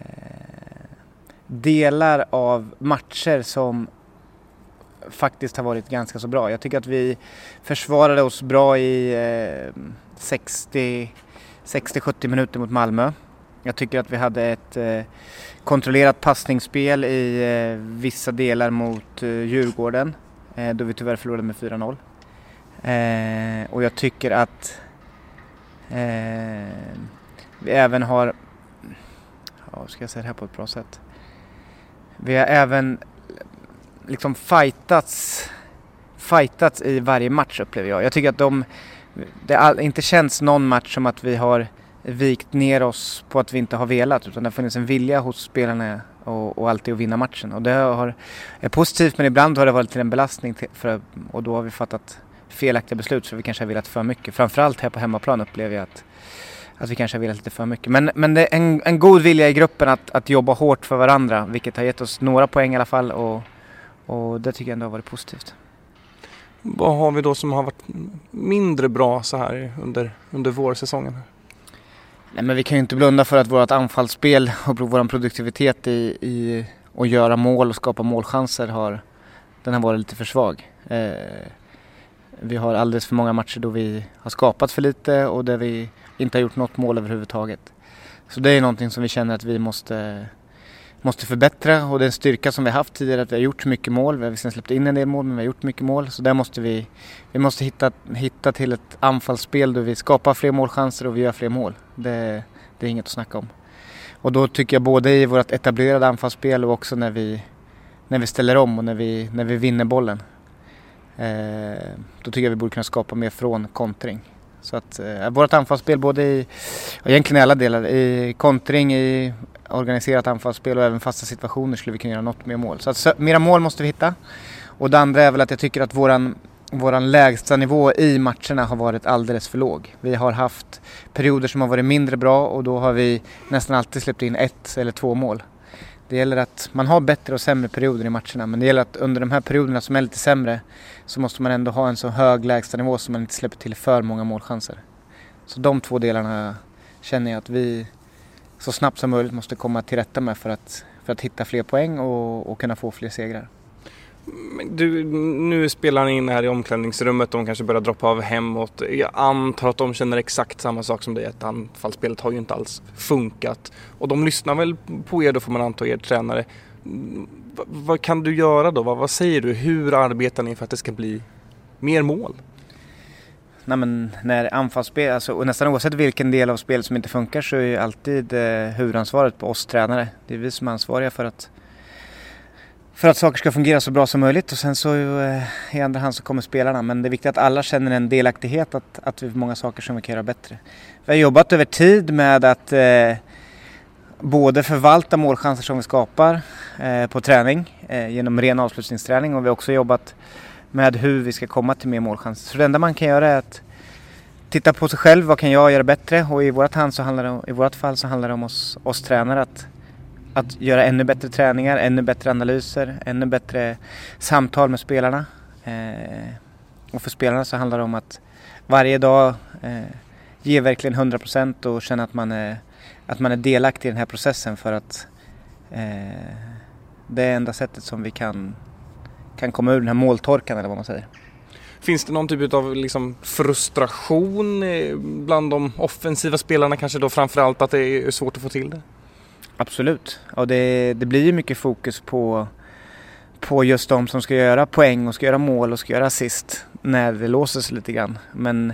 delar av matcher som faktiskt har varit ganska så bra. Jag tycker att vi försvarade oss bra i eh, sextio till sjuttio minuter mot Malmö. Jag tycker att vi hade ett eh, kontrollerat passningsspel i eh, vissa delar mot eh, Djurgården. Eh, då vi tyvärr förlorade med fyra noll. Eh, och jag tycker att eh, vi även har, ja, ska jag säga det här på ett bra sätt. Vi har även liksom fightats, fightats i varje match, upplever jag. Jag tycker att de, det all, inte känns någon match som att vi har vikt ner oss på att vi inte har velat, utan det har funnits en vilja hos spelarna och, och alltid att vinna matchen. Och det har, är positivt, men ibland har det varit till en belastning till, för, och då har vi fattat felaktiga beslut så vi kanske har velat för mycket. Framförallt här på hemmaplan upplever jag att, att vi kanske har velat lite för mycket. Men, men det är en, en god vilja i gruppen att, att jobba hårt för varandra, vilket har gett oss några poäng i alla fall, och, och det tycker jag ändå har varit positivt. Vad har vi då som har varit mindre bra så här under, under vårsäsongen? Nej, men vi kan ju inte blunda för att vårt anfallsspel och vår produktivitet i, i att göra mål och skapa målchanser har, den har varit lite för svag. Eh, vi har alldeles för många matcher då vi har skapat för lite och där vi inte har gjort något mål överhuvudtaget. Så det är någonting som vi känner att vi måste, måste förbättra, och det är en styrka som vi har haft tidigare att vi har gjort mycket mål. Vi har visserligen släppt in en del mål, men vi har gjort mycket mål. Så där måste vi, vi måste hitta, hitta till ett anfallsspel där vi skapar fler målchanser och vi gör fler mål. Det, det är inget att snacka om. Och då tycker jag både i vårt etablerade anfallsspel och också när vi, när vi ställer om och när vi, när vi vinner bollen. Eh, då tycker jag vi borde kunna skapa mer från kontring. Så att eh, vårt anfallsspel både i, och egentligen i alla delar, i kontring, i organiserat anfallsspel och även fasta situationer skulle vi kunna göra något mer mål. Så att så, mera mål måste vi hitta. Och det andra är väl att jag tycker att våran, våran lägsta nivå i matcherna har varit alldeles för låg. Vi har haft perioder som har varit mindre bra och då har vi nästan alltid släppt in ett eller två mål. Det gäller att man har bättre och sämre perioder i matcherna, men det gäller att under de här perioderna som är lite sämre så måste man ändå ha en så hög lägsta nivå så man inte släpper till för många målchanser. Så de två delarna känner jag att vi så snabbt som möjligt måste komma till rätta med för att, för att hitta fler poäng och, och kunna få fler segrar. Du, nu spelar ni in här i omklädningsrummet, de kanske börjar droppa av hemåt. Jag antar att de känner exakt samma sak som dig, att anfallsspelet har ju inte alls funkat. Och de lyssnar väl på er, då får man anta er tränare. V- vad kan du göra då? Vad, vad säger du? Hur arbetar ni för att det ska bli mer mål? Nej, men när anfallsspel, alltså, och nästan oavsett vilken del av spelet som inte funkar så är ju alltid eh, huvudansvaret på oss tränare. Det är vi som är ansvariga för att För att saker ska fungera så bra som möjligt och sen så eh, i andra hand så kommer spelarna. Men det är viktigt att alla känner en delaktighet att, att vi har många saker som vi kan göra bättre. Vi har jobbat över tid med att eh, både förvalta målchanser som vi skapar eh, på träning eh, genom ren avslutningsträning, och vi har också jobbat med hur vi ska komma till mer målchanser. Så det enda man kan göra är att titta på sig själv, vad kan jag göra bättre? Och i vårt, hand så handlar det om, i vårt fall så handlar det om oss, oss tränare att Att göra ännu bättre träningar, ännu bättre analyser, ännu bättre samtal med spelarna. Eh, och för spelarna så handlar det om att varje dag eh, ge verkligen hundra procent och känna att man är, att man är delaktig i den här processen, för att eh, det är enda sättet som vi kan, kan komma ur den här måltorkan, eller vad man säger. Finns det någon typ av liksom frustration bland de offensiva spelarna kanske då, framförallt att det är svårt att få till det? Absolut. Och det, det blir ju mycket fokus på, på just de som ska göra poäng och ska göra mål och ska göra assist när det låser sig lite grann. Men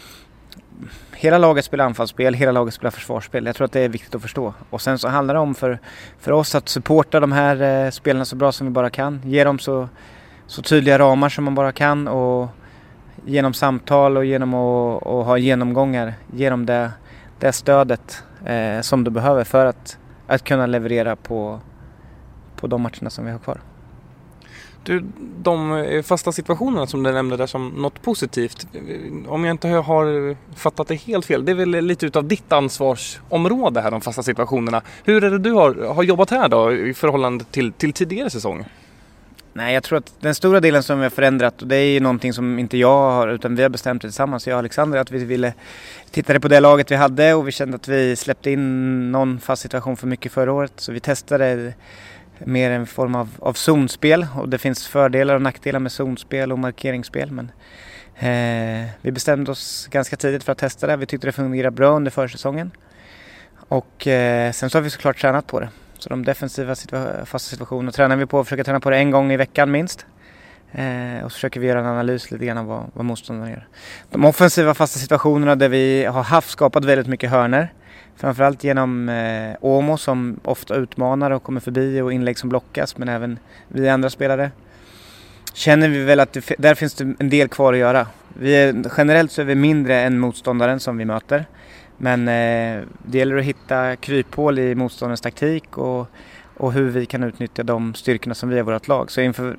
hela laget spelar anfallsspel, hela laget spelar försvarsspel. Jag tror att det är viktigt att förstå. Och sen så handlar det om för, för oss att supporta de här eh, spelarna så bra som vi bara kan. Ge dem så, så tydliga ramar som man bara kan, och genom samtal och genom att och ha genomgångar ge dem det, det stödet eh, som du behöver för att Att kunna leverera på, på de matcherna som vi har kvar. Du, de fasta situationerna som du nämnde där som något positivt, om jag inte har fattat det helt fel, det är väl lite utav ditt ansvarsområde här, de fasta situationerna. Hur är det du har, har jobbat här då i förhållande till, till tidigare säsonger? Nej, jag tror att den stora delen som vi har förändrat, och det är ju någonting som inte jag har, utan vi har bestämt det tillsammans, jag och Alexander, att vi ville titta på det laget vi hade, och vi kände att vi släppte in någon fast situation för mycket förra året, så vi testade mer en form av, av zonspel, och det finns fördelar och nackdelar med zonspel och markeringsspel, men eh, vi bestämde oss ganska tidigt för att testa det. Vi tyckte det fungerade bra under försäsongen, och eh, sen så har vi såklart tränat på det. Så de defensiva situa- fasta situationer tränar vi på, försöker träna på det en gång i veckan minst. Eh, och så försöker vi göra en analys lite grann av vad, vad motståndarna gör. De offensiva fasta situationerna där vi har haft skapat väldigt mycket hörner. Framförallt genom eh, Åmo som ofta utmanar och kommer förbi, och inlägg som blockas, men även vi andra spelare. Känner vi väl att det, där finns det en del kvar att göra. Vi är, generellt så är vi mindre än motståndaren som vi möter. Men eh, det gäller att hitta kryphål i motståndarens taktik och, och hur vi kan utnyttja de styrkorna som vi har i vårt lag. Så inför,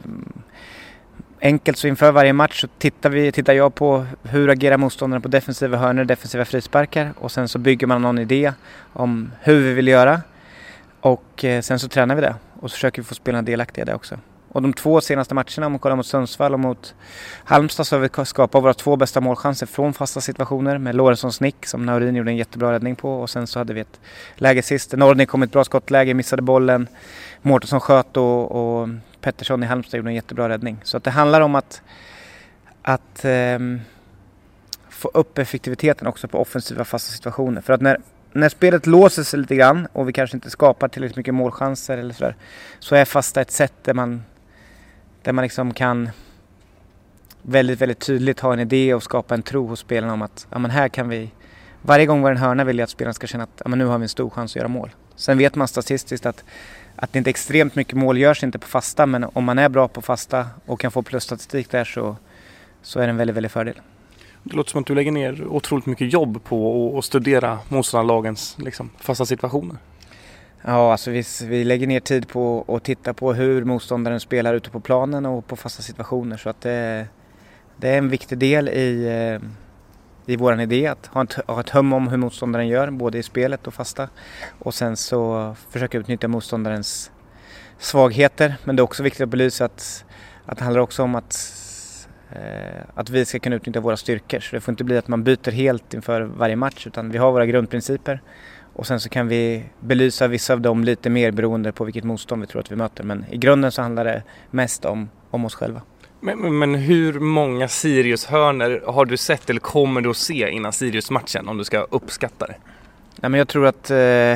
enkelt så inför varje match så tittar, vi, tittar jag på hur agerar motståndaren på defensiva hörnor, defensiva frisparkar, och sen så bygger man någon idé om hur vi vill göra, och eh, sen så tränar vi det och så försöker vi få spelarna delaktiga det också. Och de två senaste matcherna, om man kollar mot Sundsvall och mot Halmstad, så har vi skapat våra två bästa målchanser från fasta situationer med Lorentzons nick som Naurin gjorde en jättebra räddning på, och sen så hade vi ett läge sist. Nordin kom ett bra skottläge, missade bollen, Mårtensson sköt och, och Pettersson i Halmstad gjorde en jättebra räddning. Så att det handlar om att, att um, få upp effektiviteten också på offensiva fasta situationer. För att när När spelet låser sig lite grann och vi kanske inte skapar tillräckligt mycket målchanser eller sådär, så är fasta ett sätt där man, där man liksom kan väldigt, väldigt tydligt ha en idé och skapa en tro hos spelarna om att ja, men här, kan vi, varje gång var en hörna vill jag att spelaren ska känna att ja, men nu har vi en stor chans att göra mål. Sen vet man statistiskt att, att det inte extremt mycket mål görs inte på fasta, men om man är bra på fasta och kan få plusstatistik där så, så är det en väldigt, väldigt fördel. Det låter som att du lägger ner otroligt mycket jobb på att studera motståndarlagens liksom, fasta situationer. Ja, alltså vi, vi lägger ner tid på att titta på hur motståndaren spelar ute på planen och på fasta situationer. Så att det, det är en viktig del i, i vår idé att ha ett, ha ett hum om hur motståndaren gör, både i spelet och fasta. Och sen så försöka utnyttja motståndarens svagheter. Men det är också viktigt att belysa att, att det handlar också om att att vi ska kunna utnyttja våra styrkor. Så det får inte bli att man byter helt inför varje match, utan vi har våra grundprinciper och sen så kan vi belysa vissa av dem lite mer beroende på vilket motstånd vi tror att vi möter. Men i grunden så handlar det mest om, om oss själva. Men, men, men hur många Sirius-hörnor har du sett eller kommer du att se innan Sirius-matchen om du ska uppskatta det? Ja, men jag tror att eh,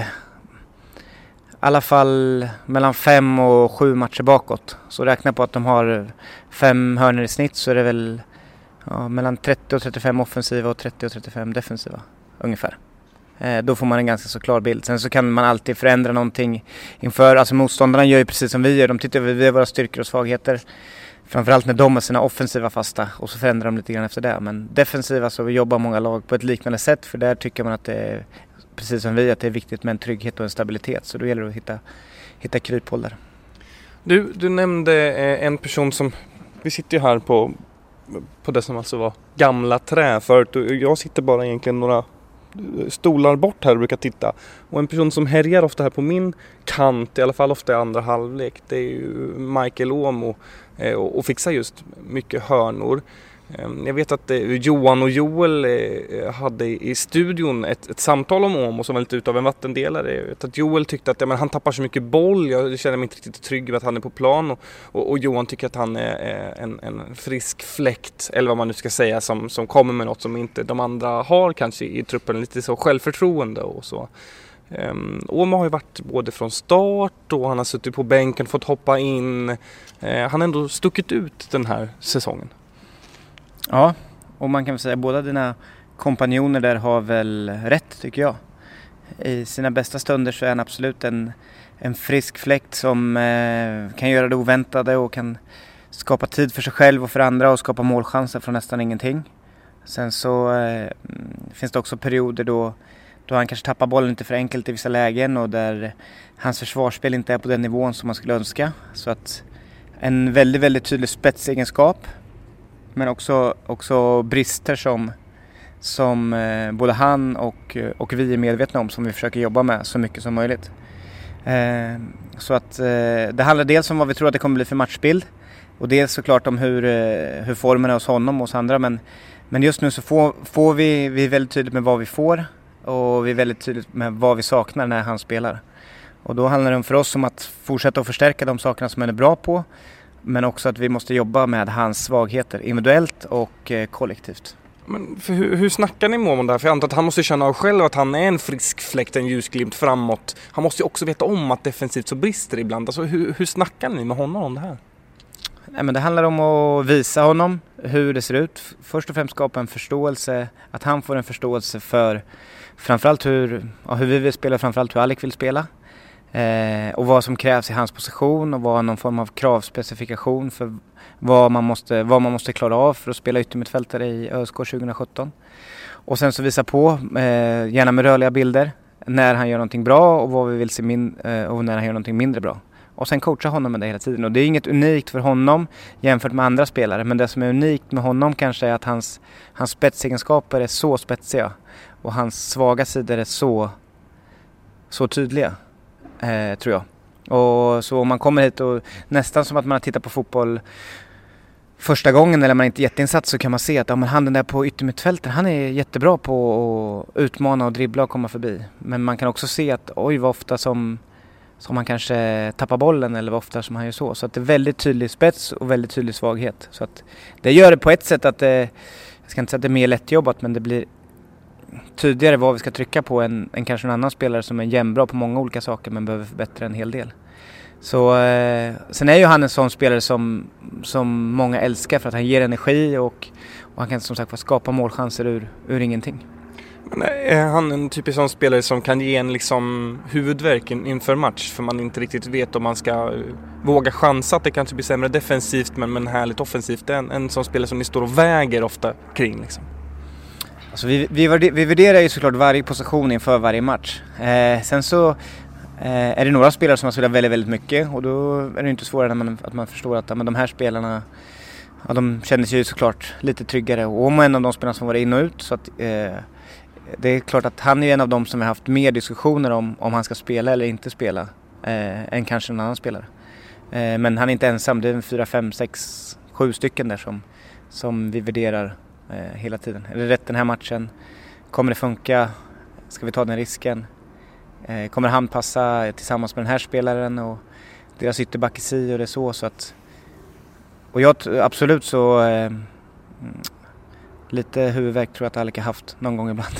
i alla fall mellan fem och sju matcher bakåt. Så räkna på att de har fem hörnor i snitt, så är det väl ja, mellan trettio och trettiofem offensiva och trettio och trettiofem defensiva ungefär. Eh, då får man en ganska så klar bild. Sen så kan man alltid förändra någonting inför. Alltså motståndarna gör ju precis som vi gör. De tittar över våra styrkor och svagheter. Framförallt när de har sina offensiva fasta, och så förändrar de lite grann efter det. Men defensiva så jobbar många lag på ett liknande sätt, för där tycker man att det är precis som vi, att det är viktigt med en trygghet och en stabilitet. Så då gäller det att hitta, hitta kryphål där. Du, du nämnde en person som, vi sitter ju här på, på det som alltså var Gamla Trä förut. Jag sitter bara egentligen några stolar bort här och brukar titta. Och en person som härjar ofta här på min kant, i alla fall ofta i andra halvlek, det är ju Michael Åmo och, och fixar just mycket hörnor. Jag vet att Johan och Joel hade i studion ett, ett samtal om Åmo som var lite utav en vattendelare. Jag vet att Joel tyckte att ja, men han tappar så mycket boll, jag känner mig inte riktigt trygg med att han är på plan. Och, och, och Johan tycker att han är en, en frisk fläkt, eller vad man nu ska säga, som, som kommer med något som inte de andra har kanske i truppen, lite så självförtroende och så. Um, Åmo har ju varit både från start och han har suttit på bänken, fått hoppa in. Uh, han har ändå stuckit ut den här säsongen. Ja, och man kan väl säga att båda dina kompanjoner där har väl rätt, tycker jag. I sina bästa stunder så är han absolut en, en frisk fläkt som eh, kan göra det oväntade och kan skapa tid för sig själv och för andra och skapa målchanser från nästan ingenting. Sen så eh, finns det också perioder då, då han kanske tappar bollen lite för enkelt i vissa lägen och där hans försvarsspel inte är på den nivån som man skulle önska. Så att en väldigt, väldigt tydlig spetsegenskap. Men också, också brister som, som eh, både han och, och vi är medvetna om, som vi försöker jobba med så mycket som möjligt. Eh, så att eh, det handlar dels om vad vi tror att det kommer bli för matchbild. Och dels såklart om hur, eh, hur formen är hos honom och hos andra. Men, men just nu så får, får vi, vi är väldigt tydligt med vad vi får. Och vi är väldigt tydligt med vad vi saknar när han spelar. Och då handlar det för oss om att fortsätta att förstärka de sakerna som han är bra på. Men också att vi måste jobba med hans svagheter individuellt och eh, kollektivt. Men för hur, hur snackar ni med om det här? För jag antar att han måste känna av själv att han är en frisk fläkt, en ljusglimt framåt. Han måste ju också veta om att defensivt så brister ibland. Alltså hur, hur snackar ni med honom om det här? Nej, men det handlar om att visa honom hur det ser ut. Först och främst skapa en förståelse, att han får en förståelse för framförallt hur, ja, hur vi vill spela, framförallt hur Alec vill spela. Eh, och vad som krävs i hans position och vad någon form av kravspecifikation för vad man måste, vad man måste klara av för att spela yttermittfältare i ÖSK tjugohundrasjutton. Och sen så visa på, eh, gärna med rörliga bilder, när han gör någonting bra och vad vi vill se min, eh, och när han gör någonting mindre bra. Och sen coacha honom med det hela tiden. Och det är inget unikt för honom jämfört med andra spelare. Men det som är unikt med honom kanske är att hans, hans spetsegenskaper är så spetsiga. Och hans svaga sidor är så, så tydliga. Eh, tror jag. Och så om man kommer hit och nästan som att man har tittat på fotboll första gången eller man inte är jätteinsatt, så kan man se att ja, men han den där på yttermittfältet, han är jättebra på att utmana och dribbla och komma förbi. Men man kan också se att oj, vad ofta som, som han kanske tappar bollen eller vad ofta som han gör så. Så att det är väldigt tydlig spets och väldigt tydlig svaghet. Så att det gör det på ett sätt att det, jag ska inte säga att det är mer lättjobbat, men det blir tydligare vad vi ska trycka på än, än kanske en annan spelare som är jämnbra på många olika saker men behöver förbättra en hel del. Så, eh, sen är ju han en sån spelare som, som många älskar för att han ger energi och, och han kan som sagt skapa målchanser ur, ur ingenting. Men är han en typisk sån spelare som kan ge en liksom huvudvärk inför match för man inte riktigt vet om man ska våga chansa att det kanske blir sämre defensivt men, men härligt offensivt? Det är en, en sån spelare som ni står och väger ofta kring liksom. Alltså vi, vi, vi värderar ju såklart varje position inför varje match. Eh, sen så eh, är det några spelare som har spelat väldigt, väldigt mycket och då är det inte svårare när man, att man förstår att men de här spelarna, ja, de känner sig ju såklart lite tryggare och om en av de spelarna som var in och ut så att eh, det är klart att han är en av dem som har haft mer diskussioner om om han ska spela eller inte spela eh, än kanske en annan spelare. Eh, men han är inte ensam, det är fyra, fem, sex, sju stycken där som, som vi värderar eh, hela tiden. Är det rätt den här matchen? Kommer det funka? Ska vi ta den risken? Eh, kommer han passa tillsammans med den här spelaren och deras ytterback i si och det är så så att och jag absolut så eh, lite huvudvärk tror jag att Alec har haft någon gång ibland.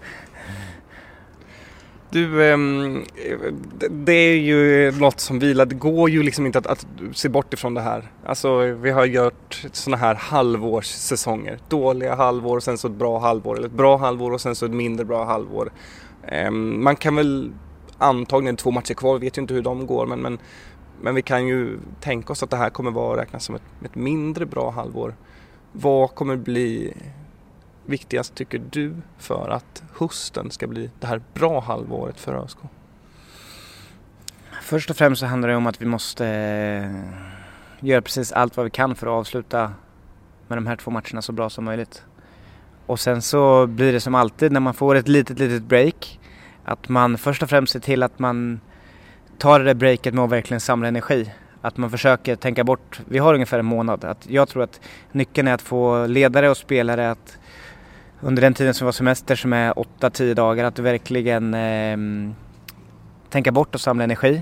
Du, eh, det är ju något som vilar. Det går ju liksom inte att, att se bort ifrån det här. Alltså vi har gjort såna här halvårssäsonger. Dåliga halvår och sen så ett bra halvår. Eller ett bra halvår och sen så ett mindre bra halvår. Eh, man kan väl antagligen två matcher kvar. Vi vet ju inte hur de går men, men, men vi kan ju tänka oss att det här kommer vara räknas som ett, ett mindre bra halvår. Vad kommer bli viktigast tycker du för att hösten ska bli det här bra halvåret för ÖSK? Först och främst så handlar det om att vi måste göra precis allt vad vi kan för att avsluta med de här två matcherna så bra som möjligt. Och sen så blir det som alltid när man får ett litet, litet break att man först och främst ser till att man tar det där breaket med att verkligen samla energi. Att man försöker tänka bort, vi har ungefär en månad. Att jag tror att nyckeln är att få ledare och spelare att under den tiden som var semester som är åtta till tio dagar att du verkligen eh, tänka bort och samla energi.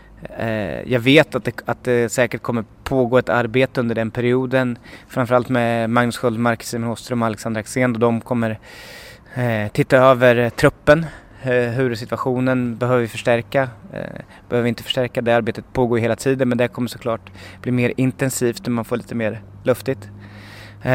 Eh, jag vet att det, att det säkert kommer pågå ett arbete under den perioden. Framförallt med Magnus Sköld, Marcus Simon Åström och Alexander Axén. Och de kommer eh, titta över truppen. Hur situationen behöver vi förstärka, eh, behöver vi inte förstärka. Det arbetet pågår hela tiden men det kommer såklart bli mer intensivt när man får lite mer luftigt. Eh,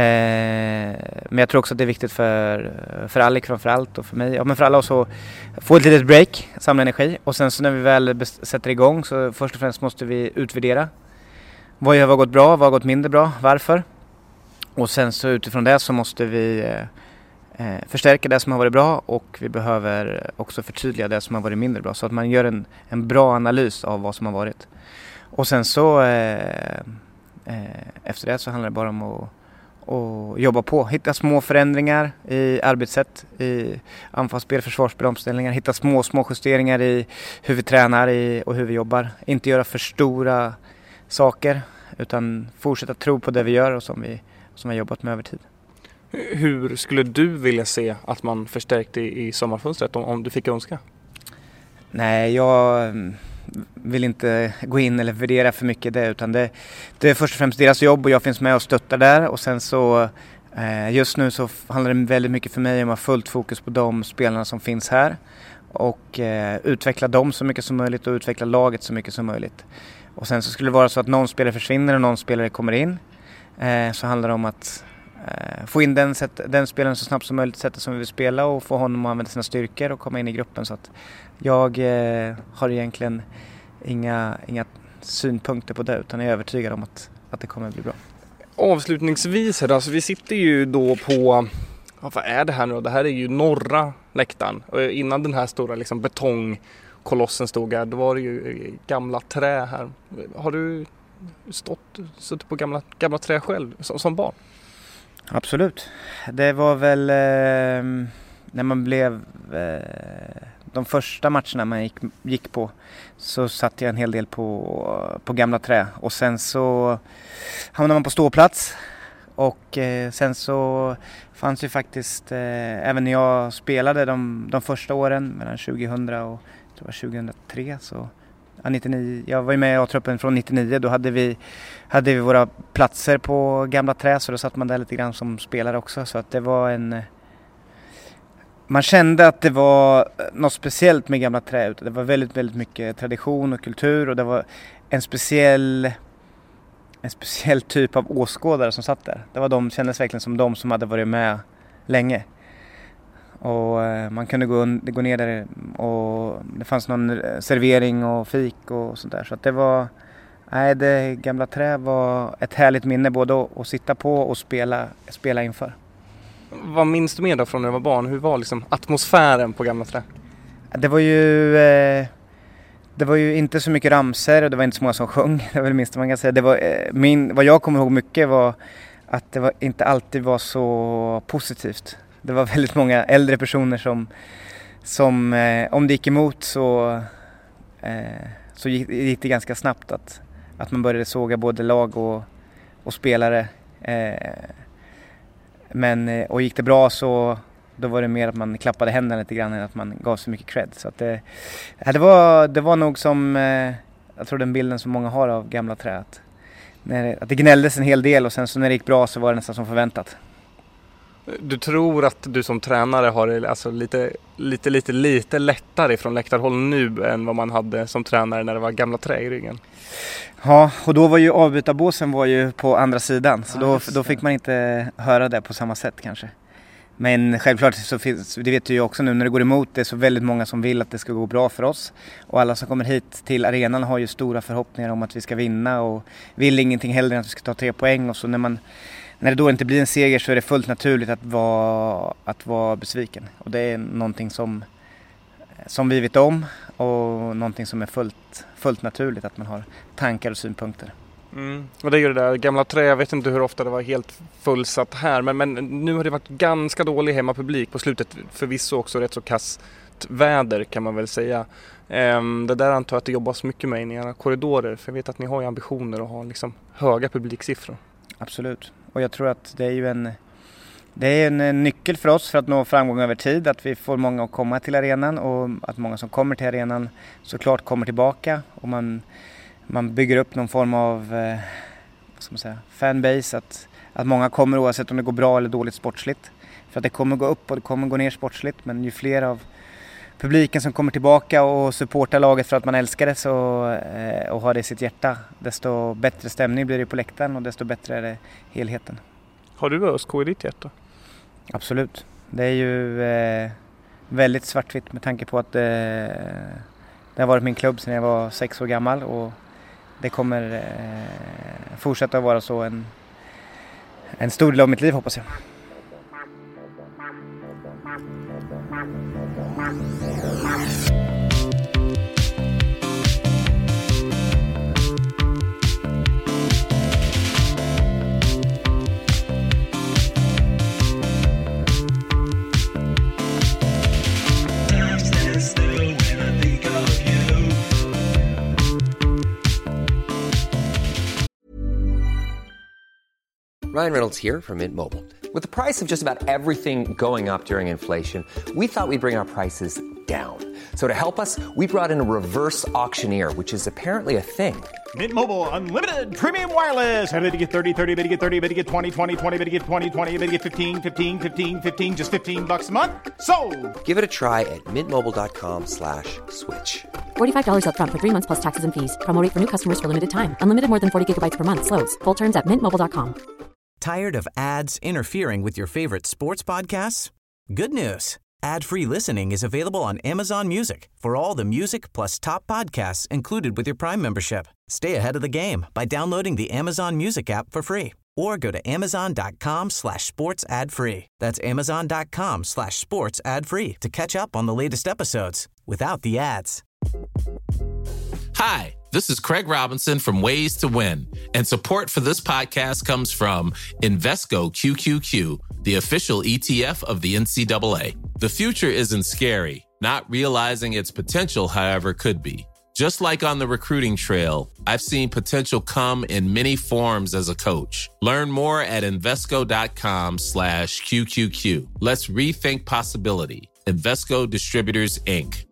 men jag tror också att det är viktigt för, för Alec framförallt och för mig. Ja, men för alla oss att få ett litet break, samla energi och sen så när vi väl sätter igång så först och främst måste vi utvärdera. Vad har gått bra, vad har gått mindre bra, varför? Och sen så utifrån det så måste vi eh, Eh, förstärka det som har varit bra och vi behöver också förtydliga det som har varit mindre bra så att man gör en, en bra analys av vad som har varit. Och sen så eh, eh, efter det så handlar det bara om att, att jobba på, hitta små förändringar i arbetssätt, i anfallsspel, försvarsspel, omställningar, hitta små små justeringar i hur vi tränar i, och hur vi jobbar. Inte göra för stora saker utan fortsätta tro på det vi gör och som vi, som vi har jobbat med över tid. Hur skulle du vilja se att man förstärkte i, i sommarfönstret om, om du fick önska? Nej, jag vill inte gå in eller värdera för mycket det utan det, det är först och främst deras jobb och jag finns med och stöttar där och sen så eh, just nu så handlar det väldigt mycket för mig om att ha fullt fokus på de spelarna som finns här och eh, utveckla dem så mycket som möjligt och utveckla laget så mycket som möjligt. Och sen så skulle det vara så att någon spelare försvinner och någon spelare kommer in eh, så handlar det om att få in den, sätt, den spelaren så snabbt som möjligt, sättet som vi vill spela och få honom att använda sina styrkor och komma in i gruppen så att jag eh, har egentligen inga, inga synpunkter på det utan är övertygad om att, att det kommer att bli bra. Avslutningsvis här, alltså vi sitter ju då på, ja, vad är det här nu? Det här är ju norra läktaren och innan den här stora liksom, betongkolossen stod här, då var det ju gamla trä här. Har du stått, suttit på gamla, gamla trä själv som, som barn? Absolut. Det var väl eh, när man blev eh, de första matcherna man gick, gick på så satt jag en hel del på, på gamla trä och sen så hamnade man på ståplats och eh, sen så fanns ju faktiskt eh, även när jag spelade de, de första åren mellan tjugohundra och jag tror det var tjugohundratre så ja, nittionio, jag var ju med i A-truppen från nittionio, då hade vi, hade vi våra platser på gamla trä så då satt man där lite grann som spelare också så att det var en man kände att det var något speciellt med gamla trä. Det var väldigt, väldigt mycket tradition och kultur och det var en speciell en speciell typ av åskådare som satt där. Det var de, kändes verkligen som de som hade varit med länge. Och eh, man kunde gå, gå ner där och det fanns någon servering och fik och sånt där. Så att det var, nej, det Gamla Trä var ett härligt minne både att, att sitta på och spela, spela inför. Vad minns du mer då från när du var barn? Hur var liksom atmosfären på Gamla Trä? Det var ju... Eh, Det var ju inte så mycket ramser och det var inte så många som sjöng. Det var det minsta man kan säga. Det var, eh, min, vad jag kommer ihåg mycket var att det var, inte alltid var så positivt. Det var väldigt många äldre personer som, som eh, om det gick emot så, eh, så gick, gick det ganska snabbt att, att man började såga både lag och, och spelare. Eh, men, eh, och gick det bra så... Då var det mer att man klappade händerna lite grann än att man gav så mycket cred. Så att det, det, var, det var nog som, eh, jag tror den bilden som många har av Gamla Trä. Att, när, att det gnälldes en hel del och sen så när det gick bra så var det nästan som förväntat. Du tror att du som tränare har det alltså lite, lite, lite, lite lättare från läktarhåll nu än vad man hade som tränare när det var Gamla Trä i ryggen? Ja, och då var ju avbytarbåsen var ju på andra sidan. Så då, då fick man inte höra det på samma sätt kanske. Men självklart så finns, det vet du ju också nu när det går emot det är så väldigt många som vill att det ska gå bra för oss. Och alla som kommer hit till arenan har ju stora förhoppningar om att vi ska vinna och vill ingenting hellre än att vi ska ta tre poäng. Och så när, man, när det då inte blir en seger så är det fullt naturligt att vara, att vara besviken. Och det är någonting som, som vi vet om och någonting som är fullt, fullt naturligt att man har tankar och synpunkter. Mm. Och det är ju det där Gamla Trä, jag vet inte hur ofta det var helt fullsatt här, men, men nu har det varit ganska dålig hemmapublik på slutet, förvisso också rätt så kass väder kan man väl säga. Ehm, det där antar jag att det jobbas mycket med i era korridorer, för jag vet att ni har ju ambitioner att ha liksom höga publiksiffror. Absolut, och jag tror att det är ju en, det är en nyckel för oss för att nå framgång över tid, att vi får många att komma till arenan och att många som kommer till arenan såklart kommer tillbaka och man Man bygger upp någon form av eh, vad ska man säga, fanbase. Att, att många kommer oavsett om det går bra eller dåligt sportsligt. För att det kommer gå upp och det kommer gå ner sportsligt. Men ju fler av publiken som kommer tillbaka och supportar laget för att man älskar det så, eh, och har det i sitt hjärta. Desto bättre stämning blir det på läktaren och desto bättre är det helheten. Har du ÖSK i ditt hjärta? Absolut. Det är ju eh, väldigt svartvitt med tanke på att eh, det har varit min klubb sedan jag var sex år gammal och det kommer eh, fortsätta vara så en, en stor del av mitt liv, hoppas jag. Ryan Reynolds here from Mint Mobile. With the price of just about everything going up during inflation, we thought we'd bring our prices down. So to help us, we brought in a reverse auctioneer, which is apparently a thing. Mint Mobile Unlimited Premium Wireless. How to get thirty, thirty, how to get thirty, how to get twenty, twenty, twenty, how to get twenty, twenty, how to get fifteen, fifteen, fifteen, fifteen, just fifteen bucks a month? Sold! Give it a try at mintmobile.com slash switch. forty-five dollars up front for three months plus taxes and fees. Promo rate for new customers for limited time. Unlimited more than forty gigabytes per month. Slows full terms at mint mobile dot com. Tired of ads interfering with your favorite sports podcasts? Good news. Ad-free listening is available on Amazon Music for all the music plus top podcasts included with your Prime membership. Stay ahead of the game by downloading the Amazon Music app for free or go to amazon.com slash sports ad free. That's amazon.com slash sports ad free to catch up on the latest episodes without the ads. Hi, this is Craig Robinson from Ways to Win, and support for this podcast comes from Invesco Q Q Q, the official E T F of the N C double A. The future isn't scary. Not realizing its potential, however, could be. Just like on the recruiting trail, I've seen potential come in many forms as a coach. Learn more at Invesco.com slash QQQ. Let's rethink possibility. Invesco Distributors, Incorporated.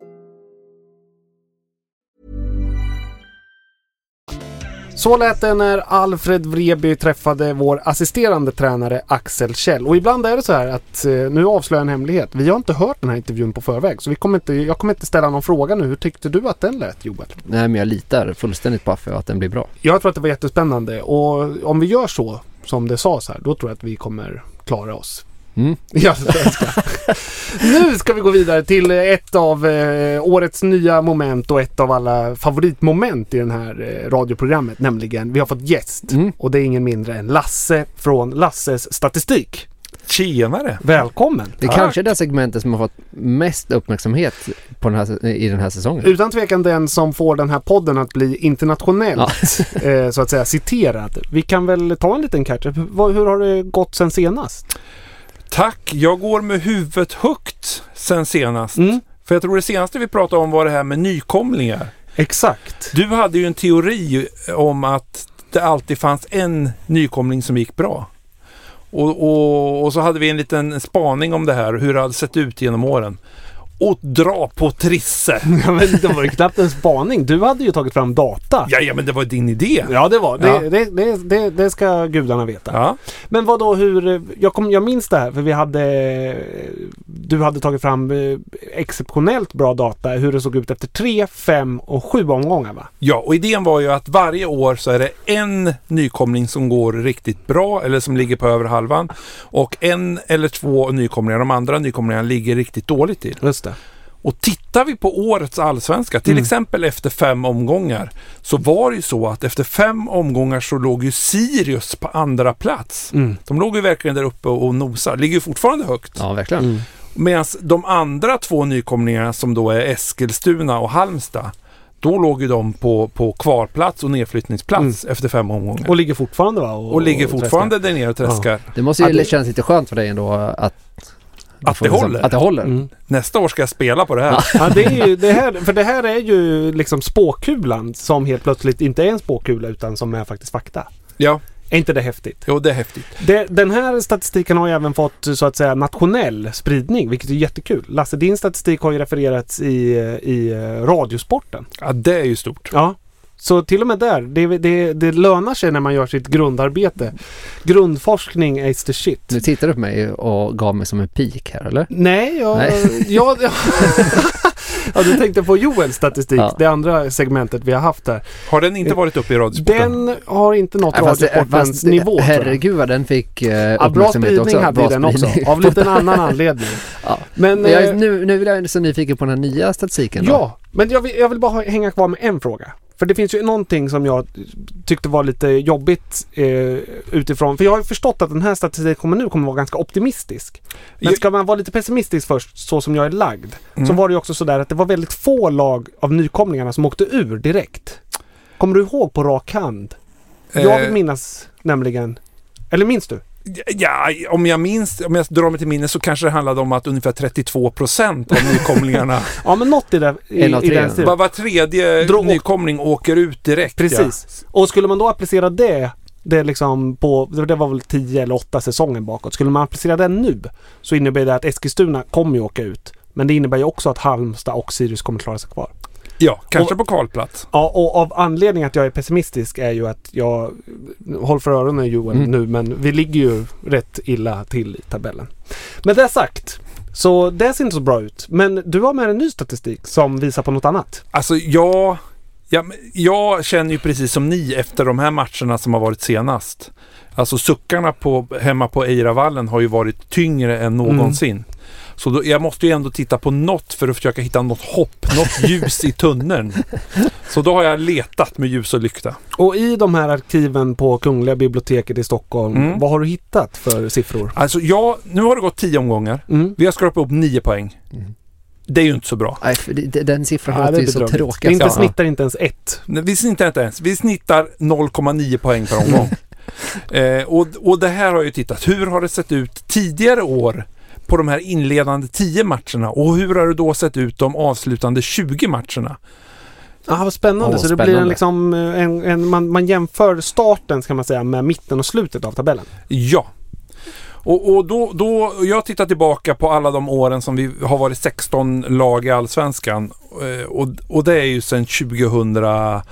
Så lät det när Alfred Vreby träffade vår assisterande tränare Axel Kjell. Och ibland är det så här att eh, nu avslöjar en hemlighet. Vi har inte hört den här intervjun på förväg. Så vi kommer inte, jag kommer inte ställa någon fråga nu. Hur tyckte du att den lät, Joel? Nej, men jag litar fullständigt på att den blir bra. Jag tror att det var jättespännande. Och om vi gör så som det sades här, då tror jag att vi kommer klara oss Mm. Ja, svenska. Nu ska vi gå vidare till ett av eh, årets nya moment och ett av alla favoritmoment i den här eh, radioprogrammet, nämligen vi har fått gäst Mm. och det är ingen mindre än Lasse från Lasses statistik. Tjenare! Välkommen! Det är Tack. kanske det segmentet som har fått mest uppmärksamhet på den här, i den här säsongen. Utan tvekan den som får den här podden att bli internationellt ja. eh, så att säga citerad. Vi kan väl ta en liten catch-up. Vad- Hur har det gått sen senast? Tack, jag går med huvudet högt sen senast. Mm. För jag tror det senaste vi pratade om var det här med nykomlingar. Exakt. Du hade ju en teori om att det alltid fanns en nykomling som gick bra. Och, och, och så hade vi en liten spaning om det här, hur det hade sett ut genom åren. Och dra på trisse. Ja, men det var ju knappt en spaning. Du hade ju tagit fram data. Ja, ja men det var din idé. Ja, det var. Det, Ja. det, det, det, det ska gudarna veta. Ja. Men vad då, hur... Jag, kom, jag minns det här, för vi hade... Du hade tagit fram eh, exceptionellt bra data, hur det såg ut efter tre, fem och sju omgångar, va? Ja, och idén var ju att varje år så är det en nykomling som går riktigt bra eller som ligger på över halvan och en eller två nykomlingar, de andra nykomlingarna ligger riktigt dåligt till. Just det. Och tittar vi på årets allsvenska, till Mm. exempel efter fem omgångar, så var det ju så att efter fem omgångar så låg ju Sirius på andra plats. Mm. De låg ju verkligen där uppe och nosar, ligger ju fortfarande högt. Ja, verkligen. Mm. Medan de andra två nykomlingarna som då är Eskilstuna och Halmstad, då låg ju de på, på kvarplats och nedflyttningsplats efter fem omgångar. Och ligger fortfarande, va? Och, Och ligger och fortfarande där nere och träskar. Det måste ju Ja, det- kännas lite skönt för dig ändå att... Att får det liksom- håller. Att det håller. Mm. Nästa år ska jag spela på det här. Ja, det är ju det här, för det här är ju liksom spåkulan som helt plötsligt inte är en spåkula utan som är faktiskt fakta. Ja, Är inte det häftigt? jo, det är häftigt. Det, den här statistiken har ju även fått så att säga nationell spridning, vilket är jättekul. Lasse, din statistik har ju refererats i, i eh, Radiosporten. Ja, det är ju stort. Ja, så till och med där, det, det, det lönar sig när man gör sitt grundarbete. Grundforskning is the shit. Nu tittar du på mig och gav mig som en pik här, eller? Nej, jag... Nej. jag, jag ja, du tänkte på Joels statistik, Ja. det andra segmentet vi har haft där. Har den inte varit uppe i Radiosporten? Den har inte nått Ja, fast det- Radiosportens fast det- nivå, tror jag. Herregud vad den fick eh, Ja, bra uppmärksamhet spridning också. hade ju den också, spridning. av lite en annan anledning. Ja. Men, Men jag, eh, är- nu, nu vill jag så nyfiken på den här nya statistiken då. ja, men jag vill, jag vill bara ha- hänga kvar med en fråga. För det finns ju någonting som jag tyckte var lite jobbigt eh, utifrån. För jag har ju förstått att den här statistiken kommer nu kommer vara ganska optimistisk. Men Jag- ska man vara lite pessimistisk först, så som jag är lagd, så Mm. var det ju också sådär att det var väldigt få lag av nykomlingarna som åkte ur direkt. Kommer du ihåg på rak hand? Jag vill Eh, minnas nämligen... Eller minns du? Ja, om jag minns, om jag drar mig till minne så kanske det handlade om att ungefär trettiotvå procent av nykomlingarna, Ja, men något i, det, i, En av i tre. den stilen. var, var tredje Dra- nykomling åker ut direkt. Precis. Och skulle man då applicera det, det liksom på, det var väl tio eller åtta säsonger bakåt. Skulle man applicera den nu, så innebär det att Eskilstuna kommer ju åka ut. Men det innebär ju också att Halmstad och Sirius kommer klara sig kvar. Ja, kanske Och- på kvalplats. Ja, och av anledning att jag är pessimistisk är ju att jag, håll för öronen Joel Mm. nu, men vi ligger ju rätt illa till i tabellen. Med det sagt, så det ser inte så bra ut. Men du har med en ny statistik som visar på något annat. Alltså jag, jag, jag känner ju precis som ni efter de här matcherna som har varit senast. Alltså suckarna på, hemma på Eiravallen har ju varit tyngre än någonsin. Så då, jag måste ju ändå titta på något för att försöka hitta något hopp, något ljus i tunneln. Så då har jag letat med ljus och lykta. Och i de här arkiven på Kungliga biblioteket i Stockholm, Mm. vad har du hittat för siffror? Alltså jag, nu har det gått tio omgångar. Mm. Vi har skrapat upp nio poäng. Mm. Det är ju inte så bra. Nej, för det, det- den siffran Ja, låter det är ju så bedrövligt. tråkig. Vi inte Ja. snittar inte ens ett. Vi snittar inte ens. Vi snittar noll komma nio poäng per omgång. eh, och, och det här har jag ju tittat. Hur har det sett ut tidigare år på de här inledande tio matcherna? Och hur har det då sett ut de avslutande tjugo matcherna? Ja, vad spännande. Åh, så det blir spännande. en, liksom, en, en, man, man jämför starten, ska man säga, med mitten och slutet av tabellen. Ja. Och, och då, då, jag tittar tillbaka på alla de åren som vi har varit sexton lag i Allsvenskan. Eh, och, och det är ju sedan tjugohundraåtta.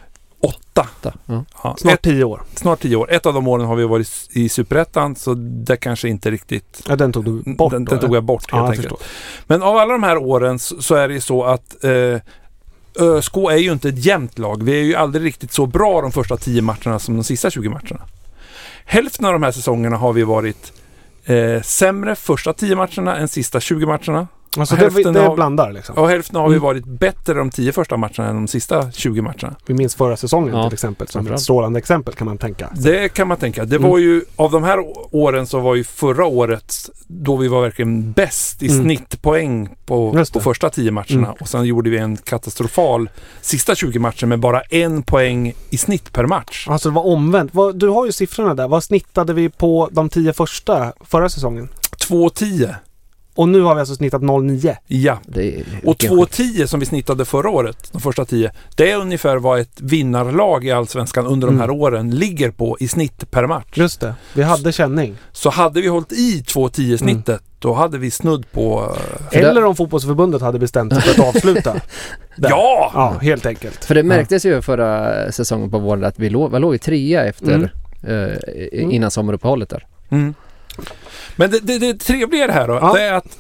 Ja. Ja, Snart ett, tio år. snart tio år. Ett av de åren har vi varit i Superettan, så det kanske inte riktigt... Ja, den tog du bort den, då, den tog eller? jag bort Ja, helt jag enkelt. förstår. Men av alla de här åren så, så är det ju så att eh, ÖSK är ju inte ett jämnt lag. Vi är ju aldrig riktigt så bra de första tio matcherna som de sista tjugo matcherna. Hälften av de här säsongerna har vi varit eh, sämre första tio matcherna än sista tjugo matcherna. Alltså det, det av, blandar liksom. Och hälften har vi varit bättre de tio första matcherna än de sista tjugo matcherna. Vi minns förra säsongen ja, till exempel som ett strålande exempel kan man tänka. Det kan man tänka. Det mm. var ju, av de här åren så var ju förra året då vi var verkligen bäst i mm. snittpoäng på, på första tio matcherna. Mm. Och sen gjorde vi en katastrofal sista tjugo matcher med bara en poäng i snitt per match. Alltså det var omvänt. Du har ju siffrorna där. Vad snittade vi på de tio första förra säsongen? två tio. Och nu har vi alltså snittat noll komma nio. Ja. Och två komma tio som vi snittade förra året, de första tio, det är ungefär vad ett vinnarlag i Allsvenskan under mm. de här åren ligger på i snitt per match. Just det, vi hade känning. Så hade vi hållit i två tio snittet, mm. då hade vi snudd på... Eller om fotbollsförbundet hade bestämt sig för att avsluta. ja! Ja, helt enkelt. För det märktes ju förra säsongen på våren att vi låg, vi låg i trea efter, mm. eh, innan sommaruppehållet där. Mm. Men det, det, det trevliga här då, ja. det är att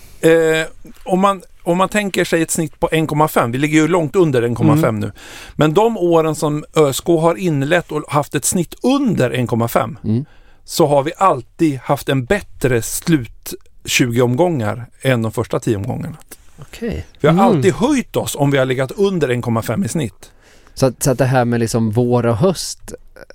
eh, om, man, om man tänker sig ett snitt på en komma fem, vi ligger ju långt under en komma fem mm. nu, men de åren som ÖSK har inlett och haft ett snitt under en komma fem mm. så har vi alltid haft en bättre slut tjugo omgångar än de första tio omgångarna. Okay. Vi har mm. alltid höjt oss om vi har legat under en komma fem i snitt. Så, så att det här med liksom vår och höst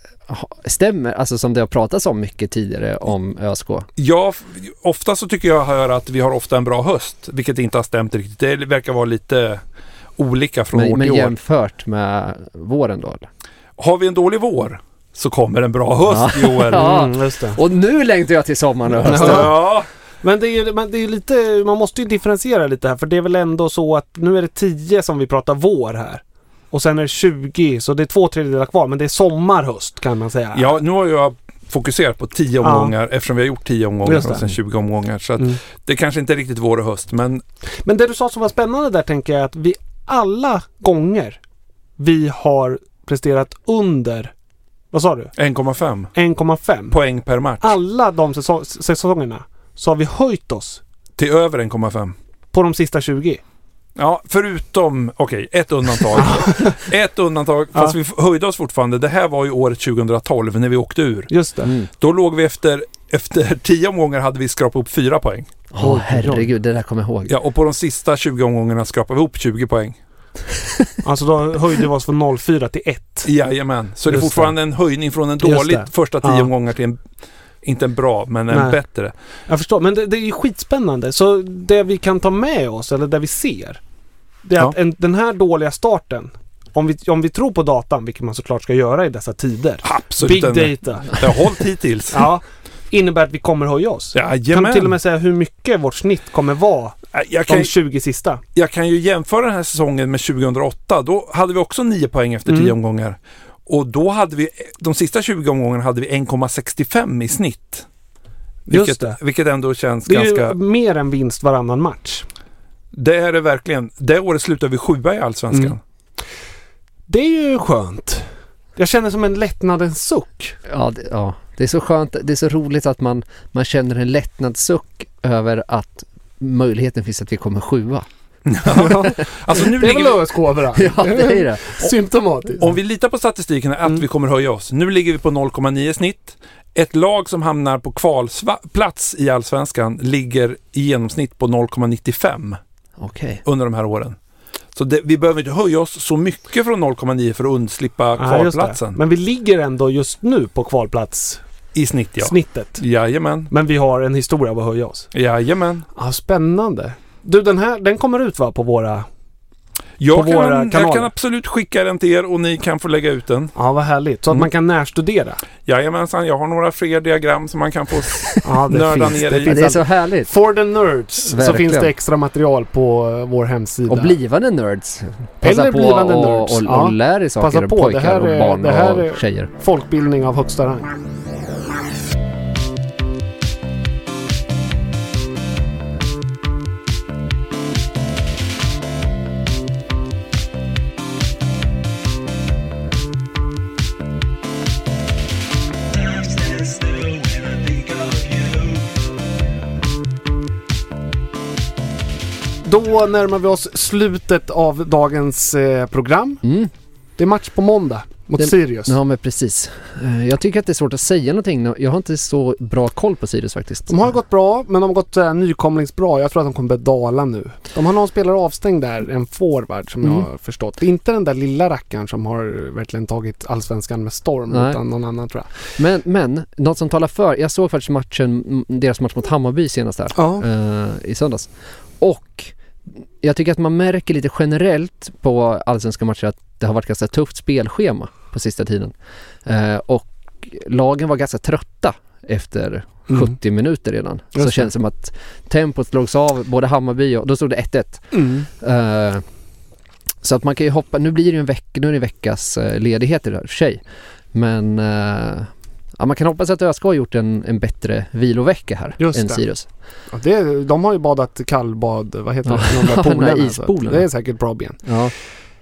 stämmer, alltså som det har pratats om mycket tidigare om ÖSK. Ja, ofta så tycker jag hör att vi har ofta en bra höst, vilket inte har stämt riktigt. Det verkar vara lite olika från men, år men till år. Men jämfört med våren då? Eller? Har vi en dålig vår så kommer en bra höst, ja. Joel. ja. Mm, just det. Och nu längtar jag till sommaren och hösten. Ja. Men det är, men det är lite, man måste ju differentiera lite här, för det är väl ändå så att nu är det tio som vi pratar vår här. Och sen är det tjugo, så det är två tredjedelar kvar. Men det är sommar-höst kan man säga. Ja, nu har jag fokuserat på tio omgångar ja. eftersom vi har gjort tio omgångar och sen tjugo omgångar. Så att mm. det kanske inte är riktigt vår och höst. Men... men det du sa som var spännande där tänker jag att vi alla gånger vi har presterat under, vad sa du? en komma fem. en komma fem. Poäng per match. Alla de säsong- säsongerna så har vi höjt oss. Till över en komma fem. På de sista tjugo. Ja, förutom, okej, okay, ett undantag. ett undantag, fast ja. vi höjde oss fortfarande. Det här var ju året tjugohundratolv när vi åkte ur. Just det. Mm. Då låg vi efter, efter tio omgångar hade vi skrapat upp fyra poäng. Åh, oh, herregud, det där kommer jag ihåg. Ja, och på de sista tjugo omgångarna skrapade vi ihop tjugo poäng. Alltså då höjde vi oss från noll komma fyra till ett. Jajamän, så Just det är fortfarande det. en höjning från en dålig första tio ja. omgångar till en, inte en bra, men en Nej. bättre. Jag förstår, men det, det är ju skitspännande. Så det vi kan ta med oss, eller det vi ser, det är ja. att en, den här dåliga starten, om vi, om vi tror på datan, vilket man såklart ska göra i dessa tider. Absolut. Big data. Det har hållit hittills. Ja, innebär att vi kommer höja oss. Ja, kan du till och med säga hur mycket vårt snitt kommer vara jag kan, de tjugo sista? Jag kan ju jämföra den här säsongen med tjugohundraåtta. Då hade vi också nio poäng efter tio mm. omgångar. Och då hade vi, de sista tjugo omgångarna hade vi en komma sextiofem i snitt. Vilket, Just det. Vilket ändå känns det är ganska... ju mer än vinst varannan match. Det är det verkligen. Det året slutar vi sjua i Allsvenskan. Mm. Det är ju skönt. Jag känner som en lättnadens suck. Ja det, ja, det är så skönt. Det är så roligt att man, man känner en lättnadssuck över att möjligheten finns att vi kommer sjua. Ja. Alltså nu det är väl ligger ÖSK överallt. Ja, det är det. Symptomatiskt. Om vi litar på statistiken att mm. vi kommer höja oss. Nu ligger vi på noll komma nio snitt. Ett lag som hamnar på kvalplats i Allsvenskan ligger i genomsnitt på noll komma nittiofem. Okay. Under de här åren. Så det, vi behöver inte höja oss så mycket från noll komma nio för att undslippa kvalplatsen. Ja, men vi ligger ändå just nu på kvalplats. I snitt, ja. Snittet. Jajamän. Men vi har en historia av att höja oss. Jajamän. Ja, spännande. Du, den här, den kommer ut va på våra jag på kan, våra kanaler? Jag kan absolut skicka den till er och ni kan få lägga ut den. Ja, vad härligt. Så att mm. man kan närstudera. Jajamensan, jag har några fler diagram som man kan få ja, nörda finns, ner det i. Finns. Det är så härligt. For the nerds Verkligen. Så finns det extra material på vår hemsida. Och blivande nerds. Passa Eller på blivande och, nerds. och, och, ja. och lär er saker. Passa på. Pojkar det här är, och barn det här är och tjejer. Folkbildning av högsta rang. Då närmar vi oss slutet av dagens eh, program. Mm. Det är match på måndag Mot det, Sirius. Ja, men precis. Jag tycker att det är svårt att säga någonting. Jag har inte så bra koll på Sirius faktiskt. De har gått bra, men de har gått äh, nykomlingsbra. Jag tror att de kommer börja dala nu. De har någon spelare avstängd där, en forward som mm. jag har förstått. Det är inte den där lilla rackaren som har verkligen tagit allsvenskan med storm, Nej. utan någon annan tror jag. Men, men, något som talar för, jag såg faktiskt matchen, deras match mot Hammarby senast här, ja. eh, i söndags. Och jag tycker att man märker lite generellt på allsvenska matcher att det har varit ganska tufft spelschema på sista tiden. Eh, och lagen var ganska trötta efter mm. sjuttio minuter redan. Just så känns det som att tempot slogs av både Hammarby och då stod det ett ett. Mm. Eh, så att man kan ju hoppa, nu blir det ju en vecka, nu är det en veckas eh, ledighet i det här för sig. Men eh, ja, man kan hoppas att ÖSK har gjort en, en bättre vilovecka här Just än det. Sirius. Ja, det, de har ju badat kallbad, vad heter det? Ja, den där ispolen. Det är säkert bra ben. Ja.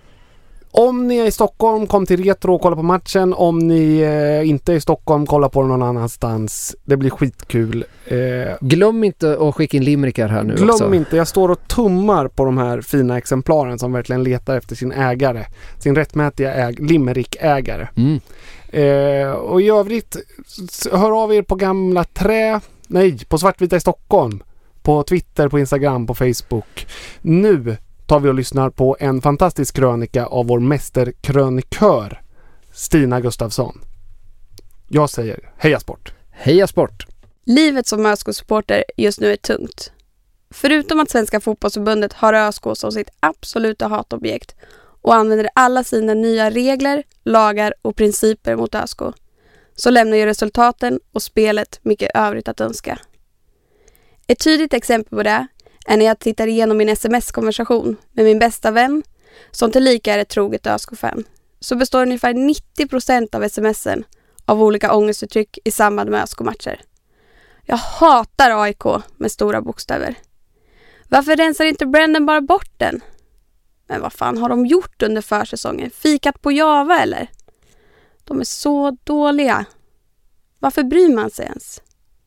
Om ni är i Stockholm, kom till Retro och kolla på matchen. Om ni eh, inte är i Stockholm, kolla på den någon annanstans. Det blir skitkul. Eh, glöm inte att skicka in limerickar här nu glöm också. Glöm inte, jag står och tummar på de här fina exemplaren som verkligen letar efter sin ägare. Sin rättmätiga äg- limerick-ägare. Mm. Eh, och i övrigt, hör av er på Gamla Trä. Nej, på Svartvita i Stockholm. På Twitter, på Instagram, på Facebook. Nu tar vi och lyssnar på en fantastisk krönika av vår mästerkrönikör Stina Gustafsson. Jag säger heja sport. Heja sport. Livet som ÖSK-supporter just nu är tungt. Förutom att Svenska fotbollsförbundet har ÖSK som sitt absoluta hatobjekt och använder alla sina nya regler, lagar och principer mot ÖSK, så lämnar ju resultaten och spelet mycket övrigt att önska. Ett tydligt exempel på det är när jag tittar igenom min sms-konversation med min bästa vän, som tillika är ett troget ÖSK-fan, så består ungefär nittio procent av smsen av olika ångestuttryck i samband med ÖSK-matcher. Jag hatar A I K med stora bokstäver. Varför rensar inte Brendan bara bort den? Men vad fan har de gjort under försäsongen? Fikat på Java eller? De är så dåliga. Varför bryr man sig ens?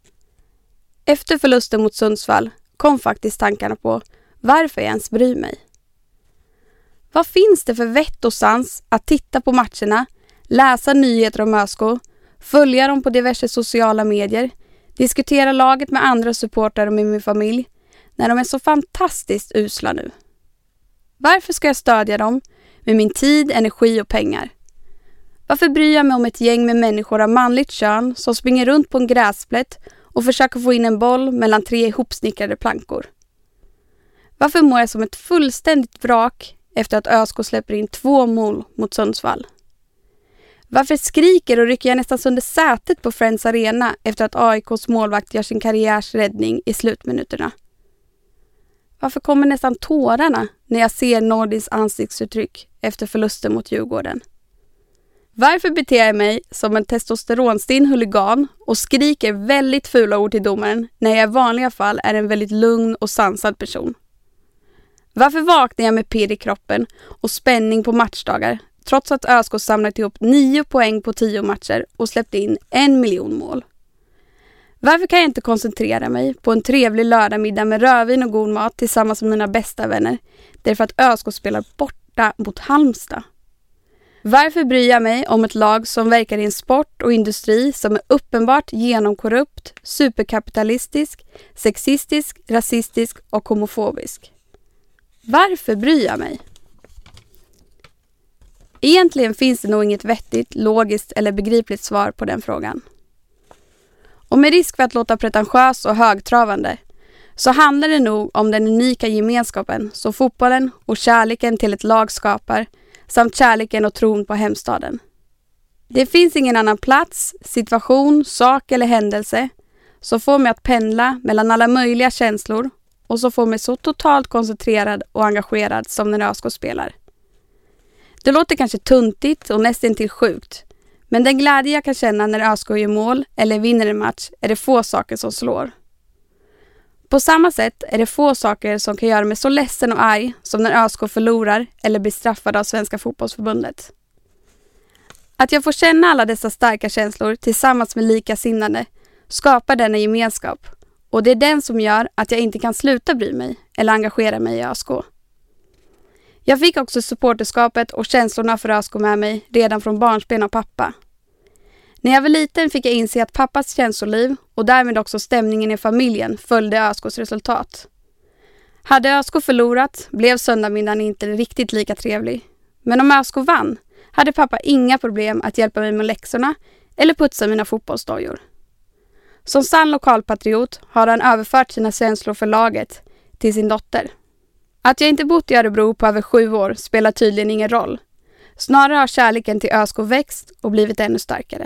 Efter förlusten mot Sundsvall kom faktiskt tankarna på varför jag ens bryr mig. Vad finns det för vett och sans att titta på matcherna, läsa nyheter om ÖSK, följa dem på diverse sociala medier, diskutera laget med andra supportrar och med min familj när de är så fantastiskt usla nu? Varför ska jag stödja dem med min tid, energi och pengar? Varför bryr jag mig om ett gäng med människor av manligt kön som springer runt på en gräsplätt och försöker få in en boll mellan tre ihopsnickrade plankor? Varför mår jag som ett fullständigt vrak efter att ÖSK släpper in två mål mot Sundsvall? Varför skriker och rycker jag nästan sönder sätet på Friends Arena efter att A I K:s målvakt gör sin karriärs räddning i slutminuterna? Varför kommer nästan tårarna när jag ser Nordis ansiktsuttryck efter förlusten mot Djurgården? Varför beter jag mig som en testosteronstinn huligan och skriker väldigt fula ord till domaren när jag i vanliga fall är en väldigt lugn och sansad person? Varför vaknar jag med pirr i kroppen och spänning på matchdagar trots att ÖSK samlat ihop nio poäng på tio matcher och släppt in en miljon mål? Varför kan jag inte koncentrera mig på en trevlig lördagmiddag med rödvin och god mat tillsammans med mina bästa vänner därför att ÖSK spelar borta mot Halmstad? Varför bryr jag mig om ett lag som verkar i en sport och industri som är uppenbart genomkorrupt, superkapitalistisk, sexistisk, rasistisk och homofobisk? Varför bryr jag mig? Egentligen finns det nog inget vettigt, logiskt eller begripligt svar på den frågan. Och med risk för att låta pretentiös och högtravande så handlar det nog om den unika gemenskapen som fotbollen och kärleken till ett lag skapar samt kärleken och tron på hemstaden. Det finns ingen annan plats, situation, sak eller händelse som får mig att pendla mellan alla möjliga känslor och som får mig så totalt koncentrerad och engagerad som när ÖSK spelar. Det låter kanske tuntigt och nästan till sjukt, men den glädje jag kan känna när ÖSK gör mål eller vinner en match är det få saker som slår. På samma sätt är det få saker som kan göra mig så ledsen och arg som när ÖSK förlorar eller blir straffad av Svenska fotbollsförbundet. Att jag får känna alla dessa starka känslor tillsammans med likasinnade skapar denna gemenskap, och det är den som gör att jag inte kan sluta bry mig eller engagera mig i ÖSK. Jag fick också supporterskapet och känslorna för ÖSK med mig redan från barnsben av pappa. När jag var liten fick jag inse att pappas känsloliv och därmed också stämningen i familjen följde ÖSKs resultat. Hade ÖSK förlorat blev söndagsmiddagen inte riktigt lika trevlig. Men om ÖSK vann hade pappa inga problem att hjälpa mig med läxorna eller putsa mina fotbollsdojor. Som sann lokalpatriot har han överfört sina känslor för laget till sin dotter. Att jag inte bott i Örebro på över sju år spelar tydligen ingen roll. Snarare har kärleken till ÖSK växt och blivit ännu starkare.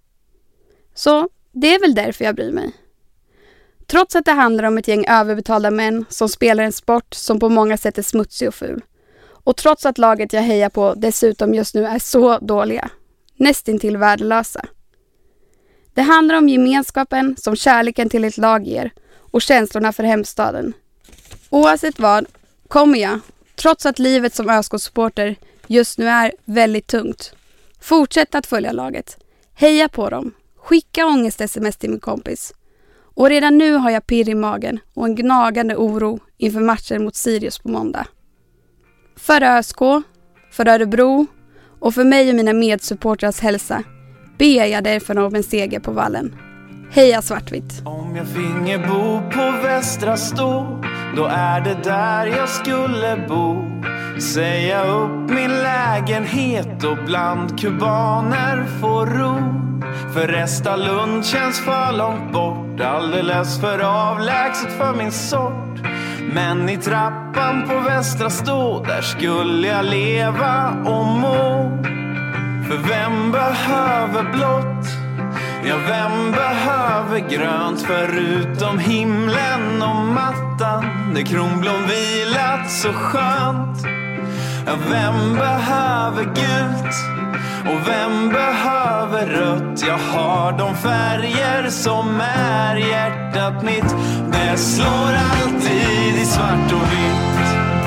Så det är väl därför jag bryr mig. Trots att det handlar om ett gäng överbetalda män som spelar en sport som på många sätt är smutsig och ful. Och trots att laget jag hejar på dessutom just nu är så dåliga. Nästintill värdelösa. Det handlar om gemenskapen som kärleken till ett lag ger och känslorna för hemstaden. Oavsett vad kommer jag, trots att livet som ÖSK-supporter just nu är väldigt tungt, fortsätta att följa laget, heja på dem, skicka ångest-sms till min kompis. Och redan nu har jag pirr i magen och en gnagande oro inför matchen mot Sirius på måndag. För ÖSK, för Örebro och för mig och mina medsupportrars hälsa ber jag därför om en seger på vallen. Heja Svartvitt! Om jag finge bo på Västra Stå, då är det där jag skulle bo. Säga upp min lägenhet och bland kubaner få ro. För Restalund känns för långt bort, alldeles för avlägset för min sort. Men i trappan på Västra Stå, där skulle jag leva och må. För vem behöver blått? Ja, vem behöver grönt förutom himlen och mattan där Kronblom vilat så skönt? Ja, vem behöver gult? Och vem behöver rött? Jag har de färger som är hjärtat mitt. Det slår alltid i svart och vitt.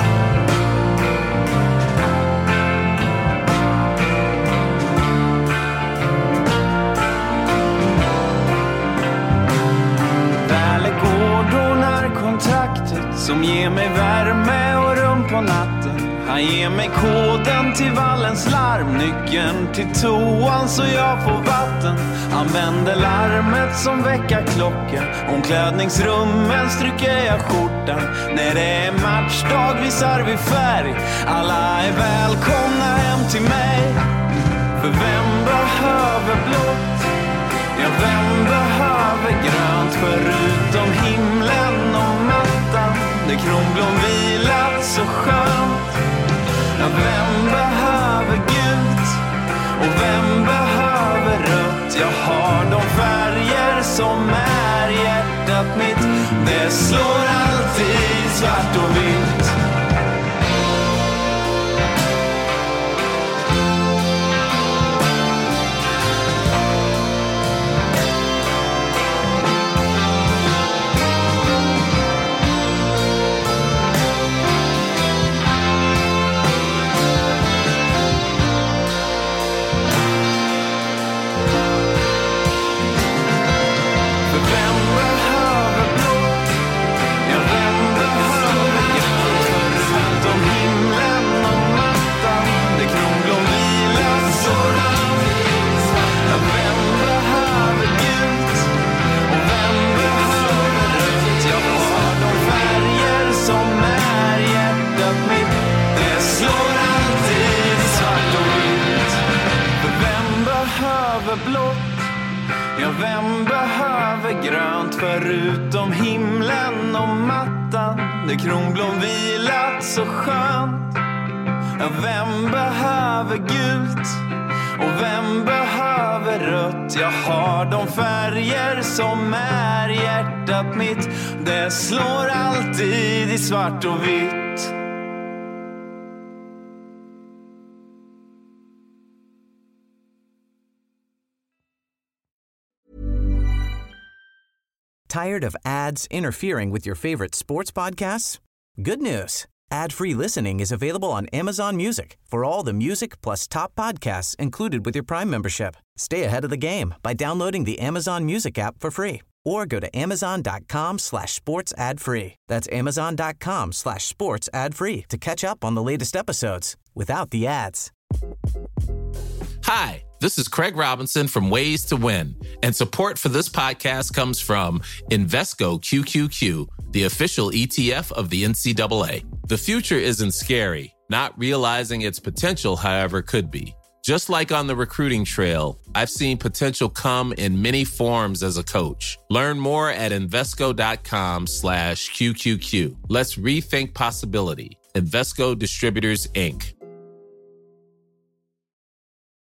Kontraktet som ger mig värme och rum på natten. Han ger mig koden till vallens larm, nyckeln till toan så jag får vatten. Använder larmet som väckarklocka, omklädningsrummen stryker jag skjortan. När det är matchdag visar vi färg, alla är välkomna hem till mig. För vem behöver blått? Ja, vem behöver grönt förutom himlen och mattan där Kronblom vilat så skönt? Ja, vem behöver gult? Och vem behöver rött? Jag har de färger som är hjärtat mitt. Det slår alltid svart och vitt. Ja, vem behöver grönt förutom himlen och mattan där Kronblom vilat så skönt? Ja, vem behöver gult? Och vem behöver rött? Jag har de färger som är hjärtat mitt. Det slår alltid i svart och vitt. Tired of ads interfering with your favorite sports podcasts? Good news. Ad-free listening is available on Amazon Music for all the music plus top podcasts included with your Prime membership. Stay ahead of the game by downloading the Amazon Music app for free or go to amazon.com slash sports ad free. That's amazon.com slash sports ad free to catch up on the latest episodes without the ads. Hi, this is Craig Robinson from Ways to Win, and support for this podcast comes from Invesco Q Q Q, the official E T F of the N C double A. The future isn't scary. Not realizing its potential, however, could be. Just like on the recruiting trail, I've seen potential come in many forms as a coach. Learn more at Invesco.com slash QQQ. Let's rethink possibility. Invesco Distributors, Incorporated.